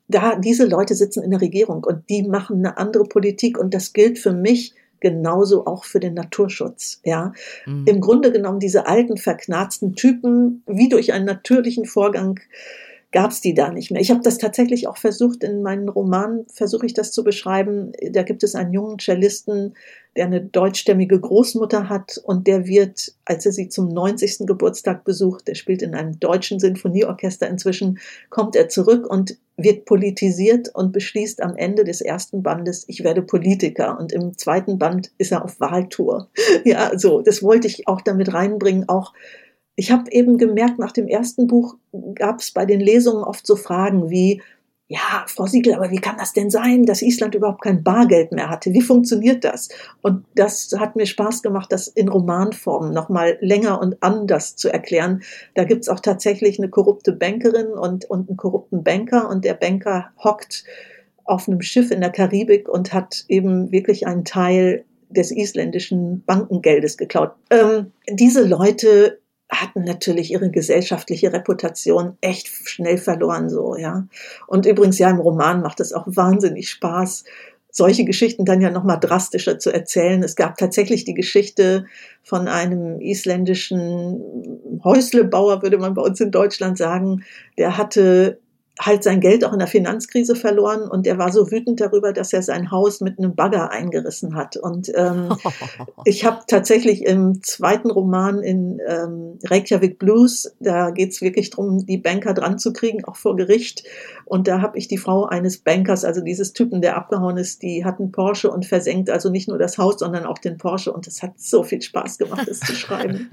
da, diese Leute sitzen in der Regierung und die machen eine andere Politik und das gilt für mich genauso auch für den Naturschutz, ja. Mhm. Im Grunde genommen diese alten, verknarzten Typen, wie durch einen natürlichen Vorgang, gab es die da nicht mehr. Ich habe das tatsächlich auch versucht, in meinen Romanen versuche ich das zu beschreiben. Da gibt es einen jungen Cellisten, der eine deutschstämmige Großmutter hat und der wird, als er sie zum neunzigsten Geburtstag besucht, der spielt in einem deutschen Sinfonieorchester inzwischen, kommt er zurück und wird politisiert und beschließt am Ende des ersten Bandes, ich werde Politiker, und im zweiten Band ist er auf Wahltour. Ja, so, das wollte ich auch damit reinbringen, auch ich habe eben gemerkt, nach dem ersten Buch gab es bei den Lesungen oft so Fragen wie, ja, Frau Siegel, aber wie kann das denn sein, dass Island überhaupt kein Bargeld mehr hatte? Wie funktioniert das? Und das hat mir Spaß gemacht, das in Romanform nochmal länger und anders zu erklären. Da gibt's auch tatsächlich eine korrupte Bankerin und, und einen korrupten Banker, und der Banker hockt auf einem Schiff in der Karibik und hat eben wirklich einen Teil des isländischen Bankengeldes geklaut. Ähm, diese Leute hatten natürlich ihre gesellschaftliche Reputation echt schnell verloren, so, ja. Und übrigens, ja, im Roman macht es auch wahnsinnig Spaß, solche Geschichten dann ja nochmal drastischer zu erzählen. Es gab tatsächlich die Geschichte von einem isländischen Häuslebauer, würde man bei uns in Deutschland sagen, der hatte halt sein Geld auch in der Finanzkrise verloren und er war so wütend darüber, dass er sein Haus mit einem Bagger eingerissen hat. Und ähm, ich habe tatsächlich im zweiten Roman in ähm, Reykjavik Blues, da geht's wirklich darum, die Banker dran zu kriegen, auch vor Gericht. Und da habe ich die Frau eines Bankers, also dieses Typen, der abgehauen ist, die hat einen Porsche und versenkt also nicht nur das Haus, sondern auch den Porsche. Und es hat so viel Spaß gemacht, das zu schreiben.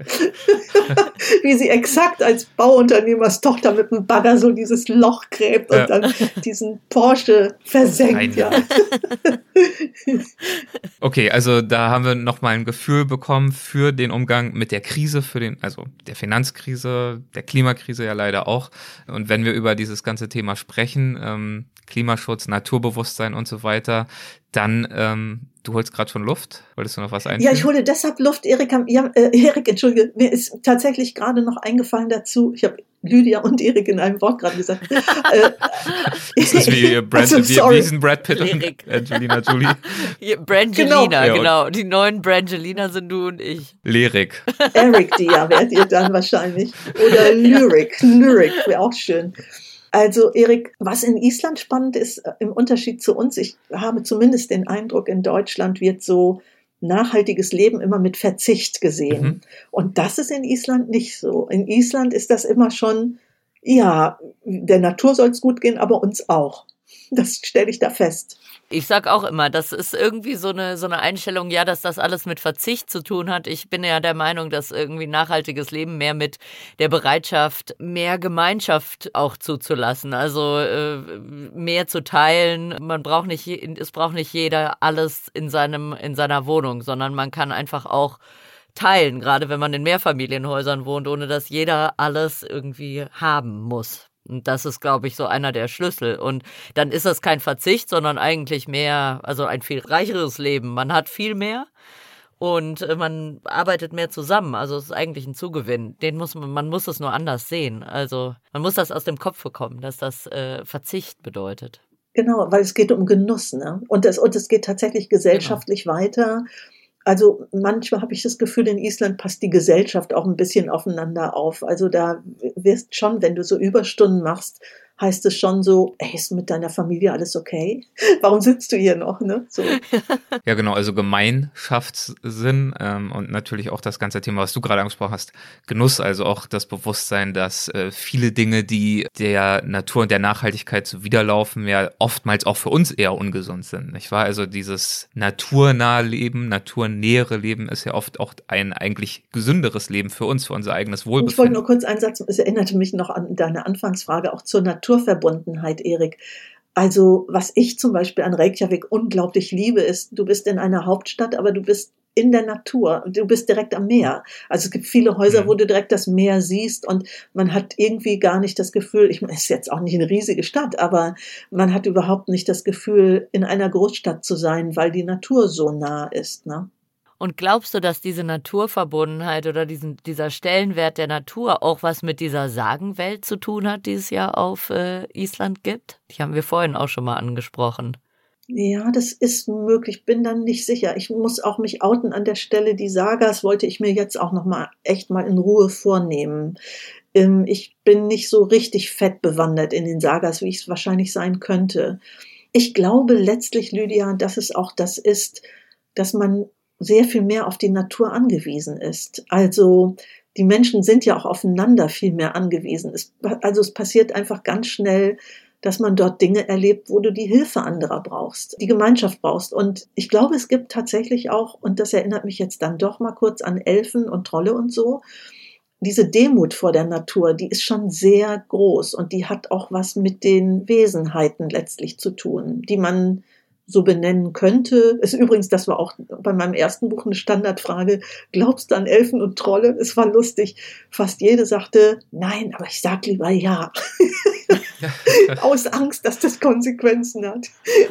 Wie sie exakt als Bauunternehmerstochter mit einem Bagger so dieses Loch gräbt und ja. dann diesen Porsche versenkt. Ja. Okay, also da haben wir nochmal ein Gefühl bekommen für den Umgang mit der Krise, für den, also der Finanzkrise, der Klimakrise ja leider auch. Und wenn wir über dieses ganze Thema sprechen, ähm, Klimaschutz, Naturbewusstsein und so weiter, dann, ähm, du holst gerade schon Luft. Wolltest du noch was einfügen? Ja, ich hole deshalb Luft. Erik, ja, äh, Erik, entschuldige, mir ist tatsächlich gerade noch eingefallen dazu, ich habe Lydia und Erik in einem Wort gerade gesagt. Das ist wie Brad, also, wie, wie sind Brad Pitt und Angelina Jolie? Brangelina, genau. genau. Die neuen Brangelina sind du und ich. Lyrik. Eric, die ja, werdet ihr dann wahrscheinlich. Oder Lyrik. Lyrik wäre auch schön. Also Erik, was in Island spannend ist, im Unterschied zu uns, ich habe zumindest den Eindruck, in Deutschland wird so nachhaltiges Leben immer mit Verzicht gesehen. Mhm. Und das ist in Island nicht so. In Island ist das immer schon, ja, der Natur soll es gut gehen, aber uns auch. Das stelle ich da fest. Ich sag auch immer, das ist irgendwie so eine, so eine Einstellung, ja, dass das alles mit Verzicht zu tun hat. Ich bin ja der Meinung, dass irgendwie nachhaltiges Leben mehr mit der Bereitschaft, mehr Gemeinschaft auch zuzulassen, also äh, mehr zu teilen. Man braucht nicht, es braucht nicht jeder alles in seinem, in seiner Wohnung, sondern man kann einfach auch teilen, gerade wenn man in Mehrfamilienhäusern wohnt, ohne dass jeder alles irgendwie haben muss. Und das ist, glaube ich, so einer der Schlüssel. Und dann ist das kein Verzicht, sondern eigentlich mehr, also ein viel reicheres Leben. Man hat viel mehr und man arbeitet mehr zusammen. Also es ist eigentlich ein Zugewinn. Den muss man, man muss es nur anders sehen. Also man muss das aus dem Kopf bekommen, dass das äh, Verzicht bedeutet. Genau, weil es geht um Genuss, ne? Und es, und es geht tatsächlich gesellschaftlich genau. weiter. Also manchmal habe ich das Gefühl, in Island passt die Gesellschaft auch ein bisschen aufeinander auf. Also da wirst schon, wenn du so Überstunden machst, heißt es schon so, ey, ist mit deiner Familie alles okay? Warum sitzt du hier noch? Ne? So. Ja, genau, also Gemeinschaftssinn ähm, und natürlich auch das ganze Thema, was du gerade angesprochen hast, Genuss, also auch das Bewusstsein, dass äh, viele Dinge, die der Natur und der Nachhaltigkeit zuwiderlaufen, ja oftmals auch für uns eher ungesund sind, nicht wahr? Also dieses naturnahe Leben, naturnähere Leben ist ja oft auch ein eigentlich gesünderes Leben für uns, für unser eigenes Wohlbefinden. Ich wollte nur kurz einen Satz, es erinnerte mich noch an deine Anfangsfrage, auch zur Natur. Naturverbundenheit, Erik. Also was ich zum Beispiel an Reykjavik unglaublich liebe, ist, du bist in einer Hauptstadt, aber du bist in der Natur. Du bist direkt am Meer. Also es gibt viele Häuser, mhm. wo du direkt das Meer siehst und man hat irgendwie gar nicht das Gefühl, ich meine, es ist jetzt auch nicht eine riesige Stadt, aber man hat überhaupt nicht das Gefühl, in einer Großstadt zu sein, weil die Natur so nah ist, ne? Und glaubst du, dass diese Naturverbundenheit oder diesen, dieser Stellenwert der Natur auch was mit dieser Sagenwelt zu tun hat, die es ja auf äh, Island gibt? Die haben wir vorhin auch schon mal angesprochen. Ja, das ist möglich, bin dann nicht sicher. Ich muss auch mich outen an der Stelle. Die Sagas wollte ich mir jetzt auch noch mal echt mal in Ruhe vornehmen. Ähm, ich bin nicht so richtig fett bewandert in den Sagas, wie ich es wahrscheinlich sein könnte. Ich glaube letztlich, Lydia, dass es auch das ist, dass man sehr viel mehr auf die Natur angewiesen ist. Also die Menschen sind ja auch aufeinander viel mehr angewiesen. Es, also es passiert einfach ganz schnell, dass man dort Dinge erlebt, wo du die Hilfe anderer brauchst, die Gemeinschaft brauchst. Und ich glaube, es gibt tatsächlich auch, und das erinnert mich jetzt dann doch mal kurz an Elfen und Trolle und so, diese Demut vor der Natur, die ist schon sehr groß und die hat auch was mit den Wesenheiten letztlich zu tun, die man so benennen könnte. Ist übrigens, das war auch bei meinem ersten Buch eine Standardfrage, glaubst du an Elfen und Trolle? Es war lustig. Fast jede sagte, nein, aber ich sag lieber ja. Aus Angst, dass das Konsequenzen hat.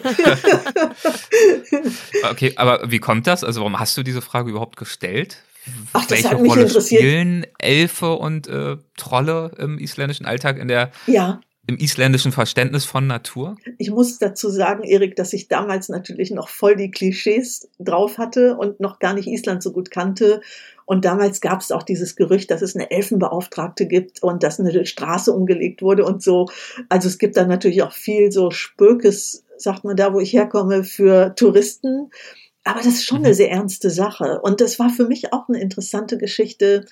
Okay, aber wie kommt das? Also warum hast du diese Frage überhaupt gestellt? Ach, das Welche hat mich Rolle interessiert. spielen Elfe und äh, Trolle im isländischen Alltag, in der Ja. im isländischen Verständnis von Natur? Ich muss dazu sagen, Erik, dass ich damals natürlich noch voll die Klischees drauf hatte und noch gar nicht Island so gut kannte. Und damals gab es auch dieses Gerücht, dass es eine Elfenbeauftragte gibt und dass eine Straße umgelegt wurde und so. Also es gibt da natürlich auch viel so Spökes, sagt man da, wo ich herkomme, für Touristen. Aber das ist schon eine sehr ernste Sache. Und das war für mich auch eine interessante Geschichte.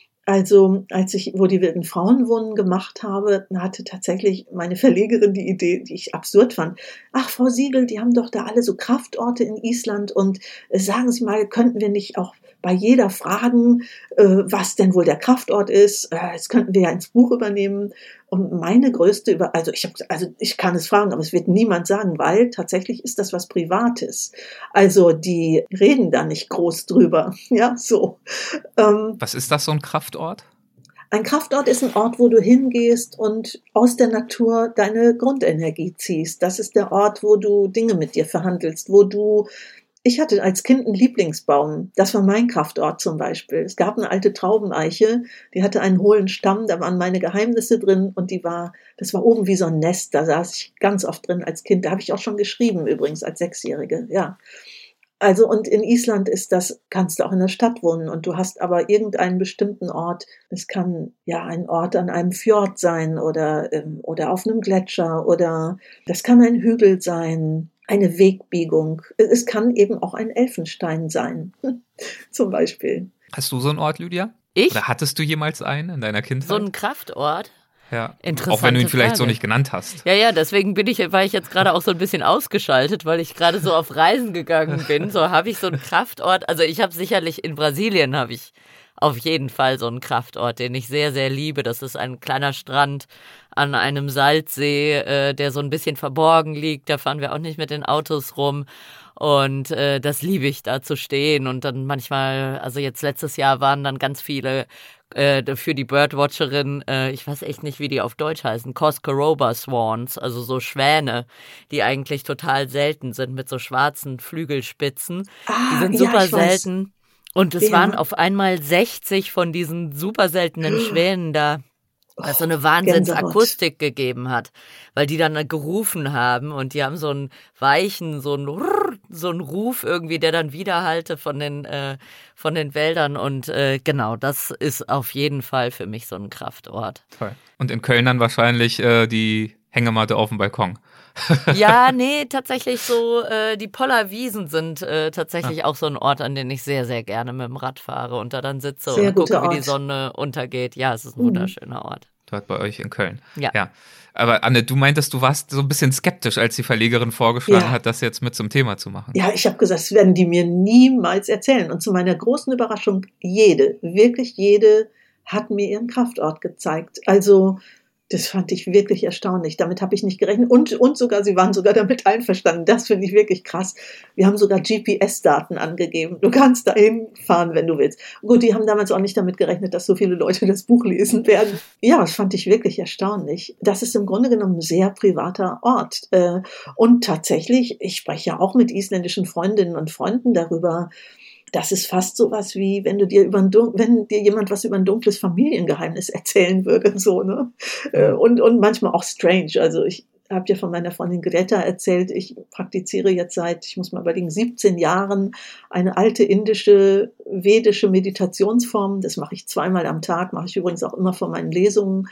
Also, als ich, wo die wilden Frauenwohnen gemacht habe, hatte tatsächlich meine Verlegerin die Idee, die ich absurd fand. Ach, Frau Siegel, die haben doch da alle so Kraftorte in Island und äh, sagen Sie mal, könnten wir nicht auch bei jeder fragen, äh, was denn wohl der Kraftort ist? Äh, das könnten wir ja ins Buch übernehmen. Und meine größte Über, also ich habe, also ich kann es fragen, aber es wird niemand sagen, weil tatsächlich ist das was Privates. Also die reden da nicht groß drüber, ja, so. Ähm, Was ist das, so ein Kraftort? Ein Kraftort ist ein Ort, wo du hingehst und aus der Natur deine Grundenergie ziehst. Das ist der Ort, wo du Dinge mit dir verhandelst, wo du Ich hatte als Kind einen Lieblingsbaum. Das war mein Kraftort zum Beispiel. Es gab eine alte Traubeneiche, die hatte einen hohlen Stamm, da waren meine Geheimnisse drin und die war, das war oben wie so ein Nest, da saß ich ganz oft drin als Kind. Da habe ich auch schon geschrieben übrigens als Sechsjährige, ja. Also und in Island ist das, kannst du auch in der Stadt wohnen und du hast aber irgendeinen bestimmten Ort. Es kann ja ein Ort an einem Fjord sein oder, ähm, oder auf einem Gletscher oder das kann ein Hügel sein. Eine Wegbiegung. Es kann eben auch ein Elfenstein sein, zum Beispiel. Hast du so einen Ort, Lydia? Ich? Oder hattest du jemals einen in deiner Kindheit? So ein Kraftort? Ja. Interessante Auch wenn du ihn vielleicht Frage. so nicht genannt hast. Ja, ja, deswegen bin ich, war ich jetzt gerade auch so ein bisschen ausgeschaltet, weil ich gerade so auf Reisen gegangen bin. So habe ich so einen Kraftort. Also ich habe sicherlich in Brasilien habe ich auf jeden Fall so einen Kraftort, den ich sehr, sehr liebe. Das ist ein kleiner Strand an einem Salzsee, äh, der so ein bisschen verborgen liegt. Da fahren wir auch nicht mit den Autos rum. Und äh, das liebe ich, da zu stehen. Und dann manchmal, also jetzt letztes Jahr waren dann ganz viele äh, für die Birdwatcherin, äh, ich weiß echt nicht, wie die auf Deutsch heißen, Coscaroba Swans, also so Schwäne, die eigentlich total selten sind mit so schwarzen Flügelspitzen. Ah, die sind ja, super ich weiß. selten. Und es Ja. waren auf einmal sechzig von diesen super seltenen Schwänen da, was so eine Oh, Wahnsinnsakustik gegeben hat, weil die dann gerufen haben und die haben so einen weichen, so einen Rrrr, so einen Ruf irgendwie, der dann widerhallte von den äh, von den Wäldern und äh, genau, das ist auf jeden Fall für mich so ein Kraftort. Toll. Und in Köln dann wahrscheinlich äh, die Hängematte auf dem Balkon. Ja, nee, tatsächlich so, äh, die Pollerwiesen sind äh, tatsächlich Ah. auch so ein Ort, an den ich sehr, sehr gerne mit dem Rad fahre und da dann sitze Sehr und gucke, guter wie die Ort. Sonne untergeht. Ja, es ist ein Mhm. wunderschöner Ort. Dort bei euch in Köln. Ja. ja. Aber Anne, du meintest, du warst so ein bisschen skeptisch, als die Verlegerin vorgeschlagen Ja. hat, das jetzt mit zum Thema zu machen. Ja, ich habe gesagt, das werden die mir niemals erzählen. Und zu meiner großen Überraschung, jede, wirklich jede, hat mir ihren Kraftort gezeigt. Also das fand ich wirklich erstaunlich. Damit habe ich nicht gerechnet. Und, und sogar, sie waren sogar damit einverstanden. Das finde ich wirklich krass. Wir haben sogar G P S-Daten angegeben. Du kannst dahin fahren, wenn du willst. Gut, die haben damals auch nicht damit gerechnet, dass so viele Leute das Buch lesen werden. Ja, das fand ich wirklich erstaunlich. Das ist im Grunde genommen ein sehr privater Ort. Und tatsächlich, ich spreche ja auch mit isländischen Freundinnen und Freunden darüber, das ist fast sowas wie, wenn du dir über ein Dun- wenn dir jemand was über ein dunkles Familiengeheimnis erzählen würde, so, ne? Und, und manchmal auch strange. Also ich habe ja von meiner Freundin Greta erzählt, ich praktiziere jetzt seit, ich muss mal überlegen, siebzehn Jahren eine alte indische, vedische Meditationsform. Das mache ich zweimal am Tag, mache ich übrigens auch immer vor meinen Lesungen.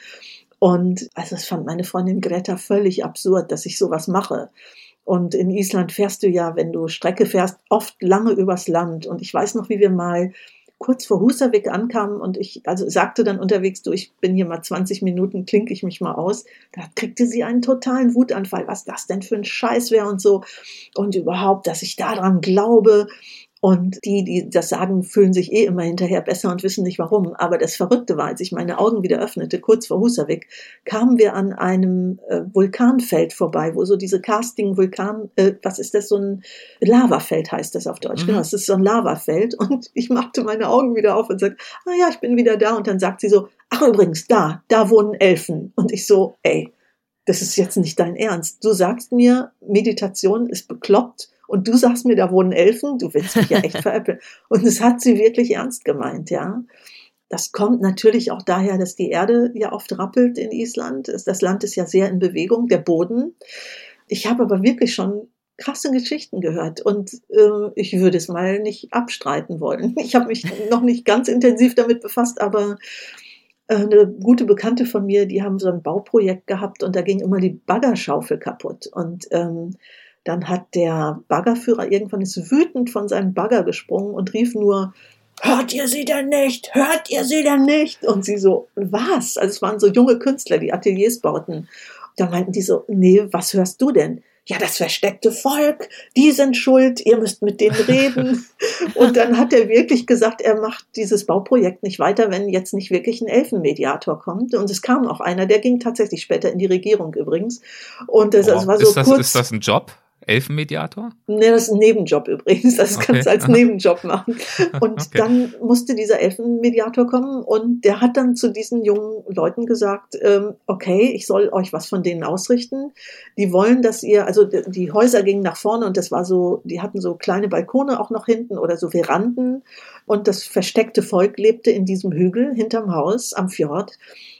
Und also das fand meine Freundin Greta völlig absurd, dass ich sowas mache. Und in Island fährst du ja, wenn du Strecke fährst, oft lange übers Land. Und ich weiß noch, wie wir mal kurz vor Husavik ankamen und ich also sagte dann unterwegs, du, ich bin hier mal zwanzig Minuten, klinke ich mich mal aus. Da kriegte sie einen totalen Wutanfall, was das denn für ein Scheiß wäre und so. Und überhaupt, dass ich daran glaube. Und die, die das sagen, fühlen sich eh immer hinterher besser und wissen nicht warum. Aber das Verrückte war, als ich meine Augen wieder öffnete, kurz vor Husavik, kamen wir an einem äh, Vulkanfeld vorbei, wo so diese Casting-Vulkan, äh, was ist das, so ein Lavafeld heißt das auf Deutsch. Mhm. Genau, es ist so ein Lavafeld. Und ich machte meine Augen wieder auf und sagte, ah ja, ich bin wieder da. Und dann sagt sie so, ach übrigens, da, da wohnen Elfen. Und ich so, ey, das ist jetzt nicht dein Ernst. Du sagst mir, Meditation ist bekloppt. Und du sagst mir, da wohnen Elfen, du willst mich ja echt veräppeln. Und das hat sie wirklich ernst gemeint, ja. Das kommt natürlich auch daher, dass die Erde ja oft rappelt in Island. Das Land ist ja sehr in Bewegung, der Boden. Ich habe aber wirklich schon krasse Geschichten gehört und äh, ich würde es mal nicht abstreiten wollen. Ich habe mich noch nicht ganz intensiv damit befasst, aber äh, eine gute Bekannte von mir, die haben so ein Bauprojekt gehabt und da ging immer die Baggerschaufel kaputt. Und ähm, dann hat der Baggerführer irgendwann ist wütend von seinem Bagger gesprungen und rief nur, hört ihr sie denn nicht? Hört ihr sie denn nicht? Und sie so, was? Also es waren so junge Künstler, die Ateliers bauten. Da meinten die so, nee, was hörst du denn? Ja, das versteckte Volk, die sind schuld, ihr müsst mit denen reden. Und dann hat er wirklich gesagt, er macht dieses Bauprojekt nicht weiter, wenn jetzt nicht wirklich ein Elfenmediator kommt. Und es kam auch einer, der ging tatsächlich später in die Regierung übrigens. Und das, oh, das war so ist das, kurz. Ist das ein Job? Elfenmediator? Nee, das ist ein Nebenjob übrigens. Das okay. kannst du als Nebenjob machen. Und okay. dann musste dieser Elfenmediator kommen und der hat dann zu diesen jungen Leuten gesagt, ähm, okay, ich soll euch was von denen ausrichten. Die wollen, dass ihr, also die Häuser gingen nach vorne und das war so, die hatten so kleine Balkone auch noch hinten oder so Veranden und das versteckte Volk lebte in diesem Hügel hinterm Haus am Fjord.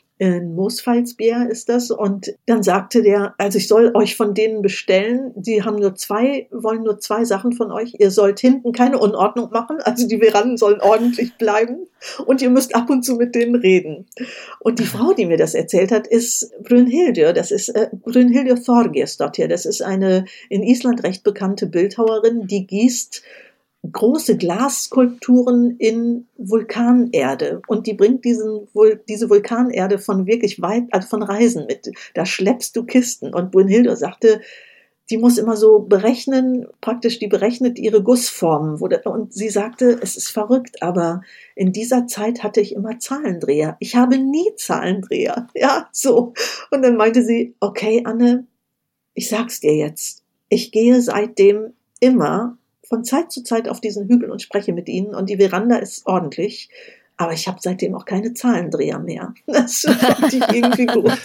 In Mosfalsbier ist das. Und dann sagte der, also ich soll euch von denen bestellen. Die haben nur zwei, wollen nur zwei Sachen von euch. Ihr sollt hinten keine Unordnung machen. Also die Veranden sollen ordentlich bleiben. Und ihr müsst ab und zu mit denen reden. Und die Frau, die mir das erzählt hat, ist Brynhildur. Das ist äh, Brynhildur Þorgeirsdóttir. Das ist eine in Island recht bekannte Bildhauerin, die gießt große Glasskulpturen in Vulkanerde und die bringt diesen, diese Vulkanerde von wirklich weit, also von Reisen mit. Da schleppst du Kisten und Brynhildur sagte, die muss immer so berechnen, praktisch die berechnet ihre Gussformen. Wo der, und sie sagte, es ist verrückt, aber in dieser Zeit hatte ich immer Zahlendreher. Ich habe nie Zahlendreher. Ja, so. Und dann meinte sie, okay, Anne, ich sag's dir jetzt. Ich gehe seitdem immer von Zeit zu Zeit auf diesen Hügel und spreche mit ihnen und die Veranda ist ordentlich, aber ich habe seitdem auch keine Zahlendreher mehr. Das fand ich irgendwie gut.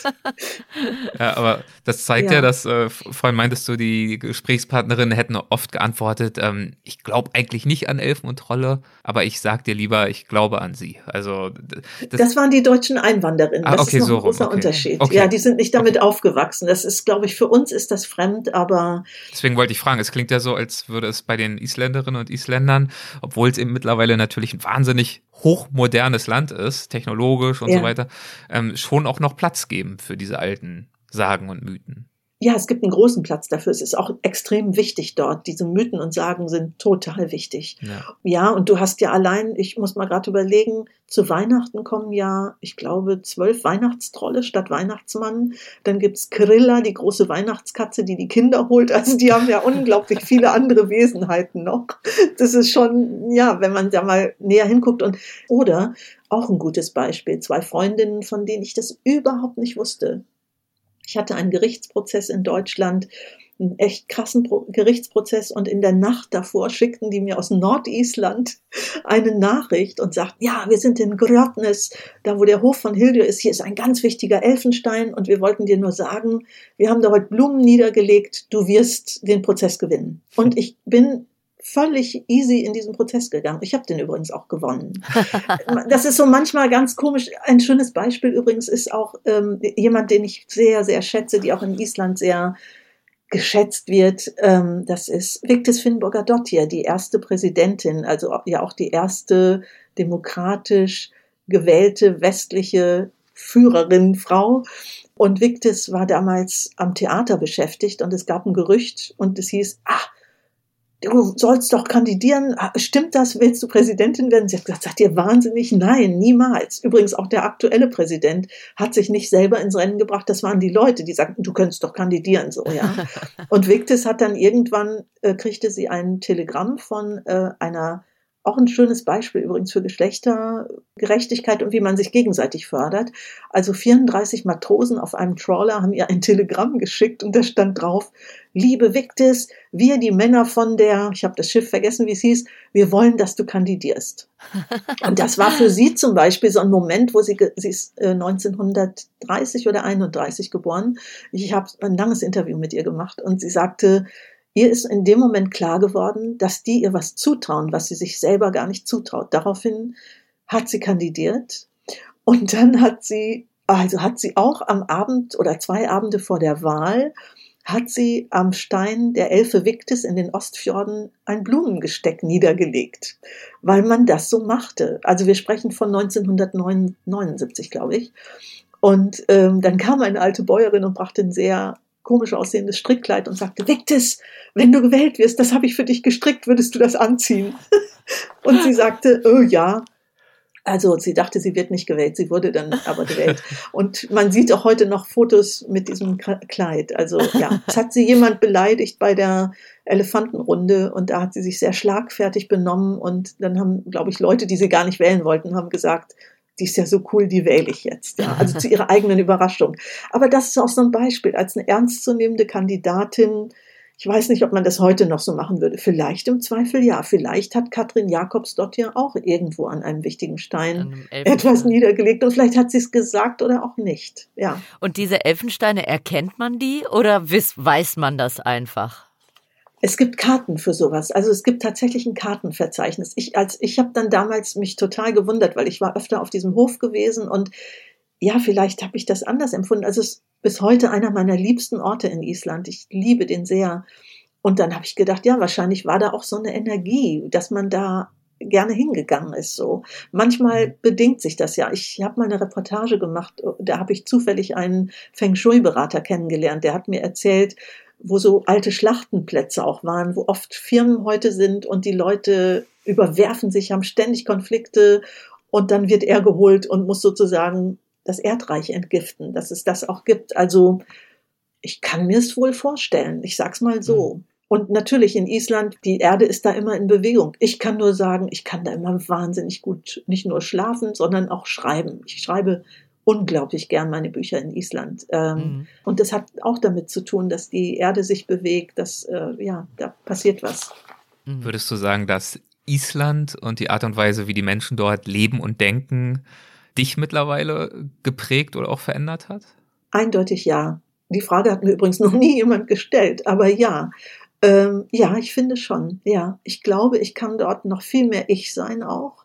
Ja, aber das zeigt ja, ja dass, äh, vorhin meintest du, die Gesprächspartnerinnen hätten oft geantwortet, ähm, ich glaube eigentlich nicht an Elfen und Trolle, aber ich sag dir lieber, ich glaube an sie. Also Das, das waren die deutschen Einwanderinnen. Das ah, okay, ist noch so ein großer okay. Unterschied. Okay. Ja, die sind nicht damit okay. aufgewachsen. Das ist, glaube ich, für uns ist das fremd, aber... Deswegen wollte ich fragen, es klingt ja so, als würde es bei den Isländerinnen und Isländern, obwohl es eben mittlerweile natürlich ein wahnsinnig hochmodernes Land ist, technologisch und ja. so weiter, ähm, schon auch noch Platz geben für diese alten Sagen und Mythen. Ja, es gibt einen großen Platz dafür. Es ist auch extrem wichtig dort. Diese Mythen und Sagen sind total wichtig. Ja, ja und du hast ja allein, ich muss mal gerade überlegen, zu Weihnachten kommen ja, ich glaube, zwölf Weihnachtstrolle statt Weihnachtsmann. Dann gibt's Krilla, die große Weihnachtskatze, die die Kinder holt. Also die haben ja unglaublich viele andere Wesenheiten noch. Das ist schon, ja, wenn man da mal näher hinguckt. Und oder auch ein gutes Beispiel, zwei Freundinnen, von denen ich das überhaupt nicht wusste. Ich hatte einen Gerichtsprozess in Deutschland, einen echt krassen Pro- Gerichtsprozess und in der Nacht davor schickten die mir aus Nordisland eine Nachricht und sagten, ja, wir sind in Grötnes, da wo der Hof von Hildur ist, hier ist ein ganz wichtiger Elfenstein und wir wollten dir nur sagen, wir haben da heute Blumen niedergelegt, du wirst den Prozess gewinnen. Und ich bin völlig easy in diesen Prozess gegangen. Ich habe den übrigens auch gewonnen. Das ist so manchmal ganz komisch. Ein schönes Beispiel übrigens ist auch ähm, jemand, den ich sehr, sehr schätze, die auch in Island sehr geschätzt wird. Ähm, das ist Vigdis Finnbogadottir, die erste Präsidentin, also ja auch die erste demokratisch gewählte westliche Führerin, Frau. Und Vigdis war damals am Theater beschäftigt und es gab ein Gerücht und es hieß, ah, du sollst doch kandidieren. Stimmt das? Willst du Präsidentin werden? Sie hat gesagt, seid ihr wahnsinnig? Nein, niemals. Übrigens auch der aktuelle Präsident hat sich nicht selber ins Rennen gebracht. Das waren die Leute, die sagten, du könntest doch kandidieren, so, ja. Und Vigdis hat dann irgendwann, äh, kriegte sie ein Telegramm von äh, einer, auch ein schönes Beispiel übrigens für Geschlechtergerechtigkeit und wie man sich gegenseitig fördert. Also vierunddreißig Matrosen auf einem Trawler haben ihr ein Telegramm geschickt und da stand drauf, liebe Vigdis, wir die Männer von der, ich habe das Schiff vergessen, wie es hieß, wir wollen, dass du kandidierst. Und das war für sie zum Beispiel so ein Moment, wo sie, sie ist neunzehnhundertdreißig oder einunddreißig geboren. Ich habe ein langes Interview mit ihr gemacht und sie sagte, ihr ist in dem Moment klar geworden, dass die ihr was zutrauen, was sie sich selber gar nicht zutraut. Daraufhin hat sie kandidiert und dann hat sie, also hat sie auch am Abend oder zwei Abende vor der Wahl, hat sie am Stein der Elfe Vigdis in den Ostfjorden ein Blumengesteck niedergelegt, weil man das so machte. Also wir sprechen von neunzehnhundertneunundsiebzig, glaube ich. Und ähm, dann kam eine alte Bäuerin und brachte ein sehr komisch aussehendes Strickkleid und sagte, Vigdis, wenn du gewählt wirst, das habe ich für dich gestrickt, würdest du das anziehen? Und sie sagte, oh ja. Also sie dachte, sie wird nicht gewählt, sie wurde dann aber gewählt. Und man sieht auch heute noch Fotos mit diesem Kleid. Also ja, es hat sie jemand beleidigt bei der Elefantenrunde und da hat sie sich sehr schlagfertig benommen und dann haben, glaube ich, Leute, die sie gar nicht wählen wollten, haben gesagt, die ist ja so cool, die wähle ich jetzt. Ja, also zu ihrer eigenen Überraschung. Aber das ist auch so ein Beispiel, als eine ernstzunehmende Kandidatin. Ich weiß nicht, ob man das heute noch so machen würde. Vielleicht im Zweifel ja. Vielleicht hat Katrin Jakobsdottir auch irgendwo an einem wichtigen Stein etwas niedergelegt und vielleicht hat sie es gesagt oder auch nicht. Ja. Und diese Elfensteine, erkennt man die oder weiß man das einfach? Es gibt Karten für sowas. Also es gibt tatsächlich ein Kartenverzeichnis. Ich, als, ich habe dann damals mich total gewundert, weil ich war öfter auf diesem Hof gewesen und ja, vielleicht habe ich das anders empfunden. Also es ist bis heute einer meiner liebsten Orte in Island. Ich liebe den sehr. Und dann habe ich gedacht, ja, wahrscheinlich war da auch so eine Energie, dass man da gerne hingegangen ist. So manchmal bedingt sich das ja. Ich habe mal eine Reportage gemacht, da habe ich zufällig einen Feng Shui-Berater kennengelernt. Der hat mir erzählt, wo so alte Schlachtenplätze auch waren, wo oft Firmen heute sind und die Leute überwerfen sich, haben ständig Konflikte und dann wird er geholt und muss sozusagen das Erdreich entgiften, dass es das auch gibt. Also ich kann mir es wohl vorstellen, ich sag's mal so. Und natürlich in Island, die Erde ist da immer in Bewegung. Ich kann nur sagen, ich kann da immer wahnsinnig gut nicht nur schlafen, sondern auch schreiben. Ich schreibe unglaublich gern meine Bücher in Island. Ähm, mhm. Und das hat auch damit zu tun, dass die Erde sich bewegt, dass, äh, ja, da passiert was. Würdest du sagen, dass Island und die Art und Weise, wie die Menschen dort leben und denken, dich mittlerweile geprägt oder auch verändert hat? Eindeutig ja. Die Frage hat mir übrigens noch nie jemand gestellt, aber ja. Ähm, ja, ich finde schon, ja. Ich glaube, ich kann dort noch viel mehr ich sein auch.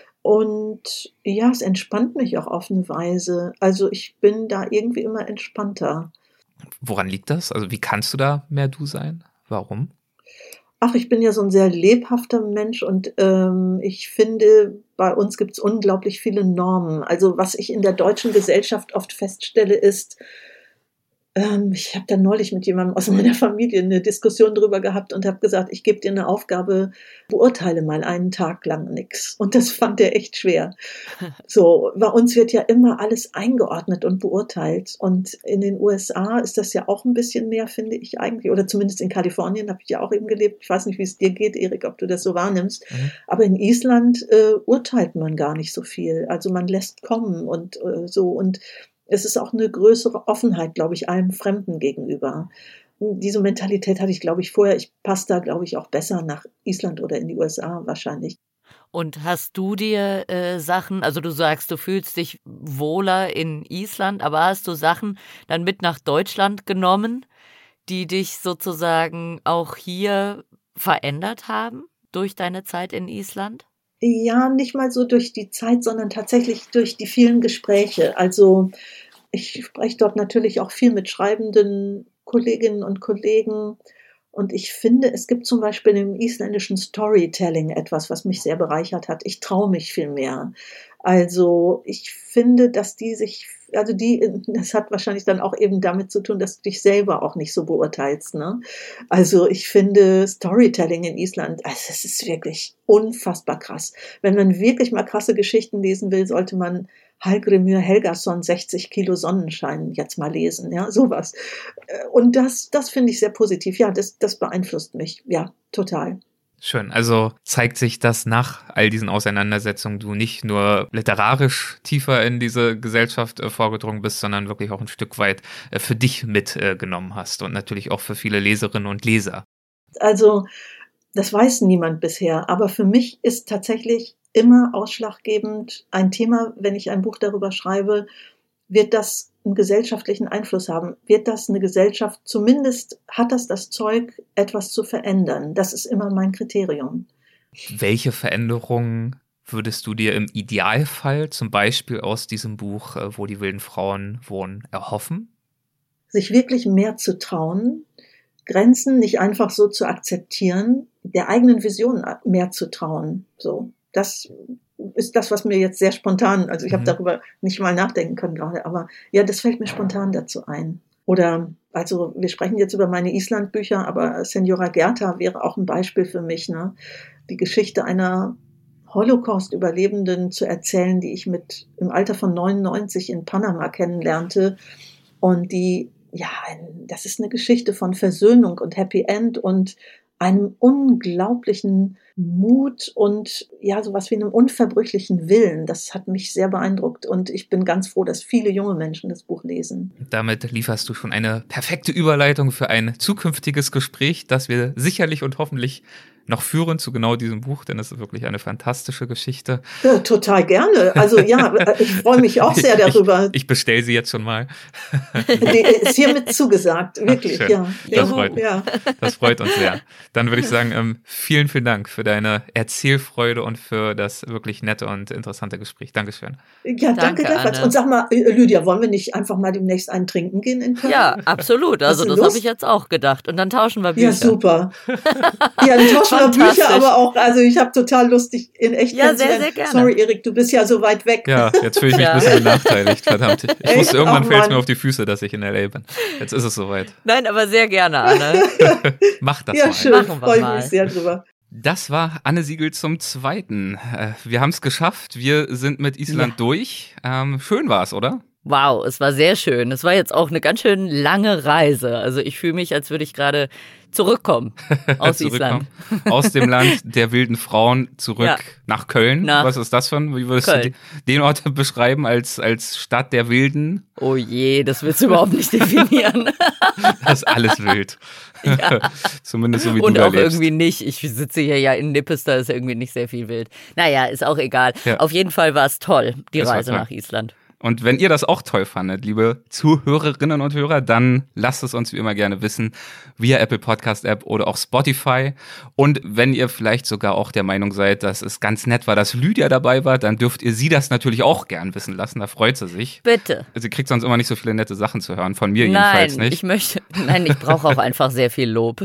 Und ja, es entspannt mich auch auf eine Weise. Also ich bin da irgendwie immer entspannter. Woran liegt das? Also wie kannst du da mehr du sein? Warum? Ach, ich bin ja so ein sehr lebhafter Mensch und ähm, ich finde, bei uns gibt es unglaublich viele Normen. Also was ich in der deutschen Gesellschaft oft feststelle, ist, ähm, ich habe da neulich mit jemandem aus meiner Familie eine Diskussion drüber gehabt und habe gesagt, ich gebe dir eine Aufgabe, beurteile mal einen Tag lang nichts. Und das fand er echt schwer. So, bei uns wird ja immer alles eingeordnet und beurteilt. Und in den U S A ist das ja auch ein bisschen mehr, finde ich eigentlich. Oder zumindest in Kalifornien habe ich ja auch eben gelebt. Ich weiß nicht, wie es dir geht, Erik, ob du das so wahrnimmst. Mhm. Aber in Island äh, urteilt man gar nicht so viel. Also man lässt kommen und äh, so. Und es ist auch eine größere Offenheit, glaube ich, allem Fremden gegenüber. Diese Mentalität hatte ich, glaube ich, vorher. Ich passe da, glaube ich, auch besser nach Island oder in die U S A wahrscheinlich. Und hast du dir äh, Sachen, also du sagst, du fühlst dich wohler in Island, aber hast du Sachen dann mit nach Deutschland genommen, die dich sozusagen auch hier verändert haben durch deine Zeit in Island? Ja, nicht mal so durch die Zeit, sondern tatsächlich durch die vielen Gespräche. Also ich spreche dort natürlich auch viel mit schreibenden Kolleginnen und Kollegen. Und ich finde, es gibt zum Beispiel im isländischen Storytelling etwas, was mich sehr bereichert hat. Ich traue mich viel mehr. Also ich finde, dass die sich, also die, das hat wahrscheinlich dann auch eben damit zu tun, dass du dich selber auch nicht so beurteilst, ne? Also ich finde Storytelling in Island, also es ist wirklich unfassbar krass. Wenn man wirklich mal krasse Geschichten lesen will, sollte man Hallgrímur Helgason, sechzig Kilo Sonnenschein, jetzt mal lesen, ja, sowas. Und das, das finde ich sehr positiv. Ja, das, das beeinflusst mich, ja, total. Schön. Also zeigt sich, dass nach all diesen Auseinandersetzungen du nicht nur literarisch tiefer in diese Gesellschaft äh, vorgedrungen bist, sondern wirklich auch ein Stück weit äh, für dich mitgenommen äh, hast und natürlich auch für viele Leserinnen und Leser. Also, das weiß niemand bisher, aber für mich ist tatsächlich immer ausschlaggebend ein Thema, wenn ich ein Buch darüber schreibe, wird das einen gesellschaftlichen Einfluss haben? Wird das eine Gesellschaft, zumindest hat das das Zeug, etwas zu verändern? Das ist immer mein Kriterium. Welche Veränderungen würdest du dir im Idealfall zum Beispiel aus diesem Buch, wo die wilden Frauen wohnen, erhoffen? Sich wirklich mehr zu trauen, Grenzen nicht einfach so zu akzeptieren, der eigenen Vision mehr zu trauen. So, das ist das, was mir jetzt sehr spontan, also ich habe mhm. darüber nicht mal nachdenken können gerade, aber ja, das fällt mir spontan dazu ein. Oder, also wir sprechen jetzt über meine Island-Bücher, aber Senora Gerta wäre auch ein Beispiel für mich, ne? Die Geschichte einer Holocaust-Überlebenden zu erzählen, die ich mit im Alter von neunundneunzig in Panama kennenlernte und die, ja, das ist eine Geschichte von Versöhnung und Happy End und einem unglaublichen Mut und ja, sowas wie einem unverbrüchlichen Willen. Das hat mich sehr beeindruckt und ich bin ganz froh, dass viele junge Menschen das Buch lesen. Damit lieferst du schon eine perfekte Überleitung für ein zukünftiges Gespräch, das wir sicherlich und hoffentlich noch führen zu genau diesem Buch, denn es ist wirklich eine fantastische Geschichte. Ja, total gerne. Also ja, ich freue mich auch sehr darüber. Ich, ich bestelle sie jetzt schon mal. Die ist hiermit zugesagt, wirklich. Ach, ja. Das, freut, ja. das freut uns sehr. Dann würde ich sagen, ähm, vielen, vielen Dank für deine Erzählfreude und für das wirklich nette und interessante Gespräch. Dankeschön. Ja, danke, danke. Und sag mal, Lydia, wollen wir nicht einfach mal demnächst einen trinken gehen in Köln? Ja, absolut. Also das habe ich jetzt auch gedacht. Und dann tauschen wir Bücher. Ja, super. Ja, dann tauschen wir Bücher, aber auch, also ich habe total Lust, dich in echt ja, sehr, sehr gerne. Sorry, Erik, du bist ja so weit weg. Ja, jetzt fühle ich mich ja. ein bisschen benachteiligt, verdammt. Ich echt? wusste, irgendwann fällt es mir auf die Füße, dass ich in L A bin. Jetzt ist es soweit. Nein, aber sehr gerne, Anne. Mach das ja, mal. Schön, Machen wir freue mal. mich sehr drüber. Das war Anne Siegel zum Zweiten. Wir haben es geschafft. Wir sind mit Island ja. durch. Ähm, schön war es, oder? Wow, es war sehr schön. Es war jetzt auch eine ganz schön lange Reise. Also ich fühle mich, als würde ich gerade zurückkommen aus zurückkommen. Island. Aus dem Land der wilden Frauen zurück ja. nach Köln. Nach Was ist das für ein? Wie würdest Köln. du den Ort beschreiben als, als Stadt der Wilden? Oh je, das willst du überhaupt nicht definieren. Das ist alles wild. Ja. Zumindest so wie Und du auch erlebst. irgendwie nicht. Ich sitze hier ja in Nippes, da ist irgendwie nicht sehr viel wild. Naja, ist auch egal. Ja. Auf jeden Fall war es toll, die das Reise toll. nach Island. Und wenn ihr das auch toll fandet, liebe Zuhörerinnen und Hörer, dann lasst es uns wie immer gerne wissen, via Apple Podcast App oder auch Spotify. Und wenn ihr vielleicht sogar auch der Meinung seid, dass es ganz nett war, dass Lydia dabei war, dann dürft ihr sie das natürlich auch gern wissen lassen. Da freut sie sich. Bitte. Sie kriegt sonst immer nicht so viele nette Sachen zu hören, von mir nein, jedenfalls nicht. Ich möchte, nein, ich brauche auch einfach sehr viel Lob.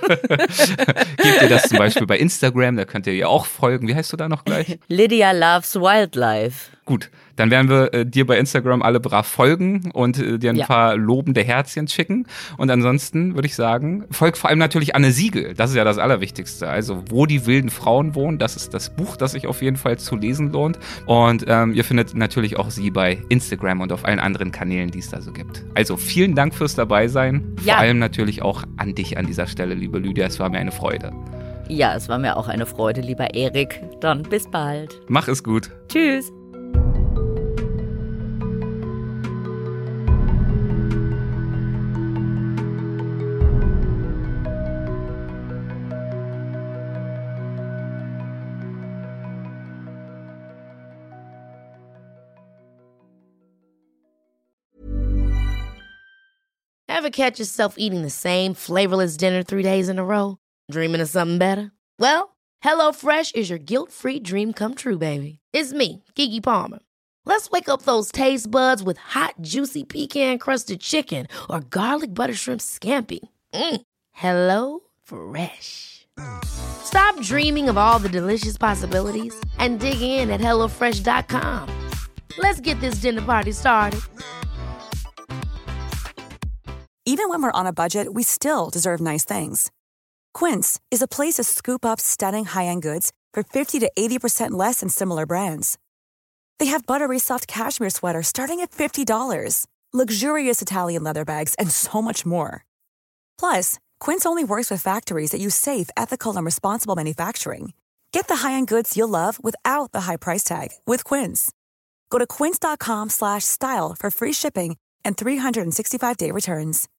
Gebt ihr das zum Beispiel bei Instagram, da könnt ihr ihr auch folgen. Wie heißt du da noch gleich? Lydia Loves Wildlife. Gut, dann werden wir äh, dir bei Instagram alle brav folgen und äh, dir ein ja. paar lobende Herzchen schicken. Und ansonsten würde ich sagen, folgt vor allem natürlich Anne Siegel. Das ist ja das Allerwichtigste. Also, wo die wilden Frauen wohnen, das ist das Buch, das sich auf jeden Fall zu lesen lohnt. Und ähm, ihr findet natürlich auch sie bei Instagram und auf allen anderen Kanälen, die es da so gibt. Also, vielen Dank fürs Dabeisein. Ja. Vor allem natürlich auch an dich an dieser Stelle, liebe Lydia. Es war mir eine Freude. Ja, es war mir auch eine Freude, lieber Erik. Dann bis bald. Mach es gut. Tschüss. Ever catch yourself eating the same flavorless dinner three days in a row? Dreaming of something better? Well, HelloFresh is your guilt-free dream come true, baby. It's me, Keke Palmer. Let's wake up those taste buds with hot, juicy pecan-crusted chicken or garlic butter shrimp scampi. Mm. Hello Fresh. Stop dreaming of all the delicious possibilities and dig in at hello fresh dot com. Let's get this dinner party started. Even when we're on a budget, we still deserve nice things. Quince is a place to scoop up stunning high-end goods for fifty to eighty percent less than similar brands. They have buttery soft cashmere sweaters starting at fifty dollars, luxurious Italian leather bags, and so much more. Plus, Quince only works with factories that use safe, ethical, and responsible manufacturing. Get the high-end goods you'll love without the high price tag with Quince. Go to quince dot com slash style for free shipping and three sixty-five day returns.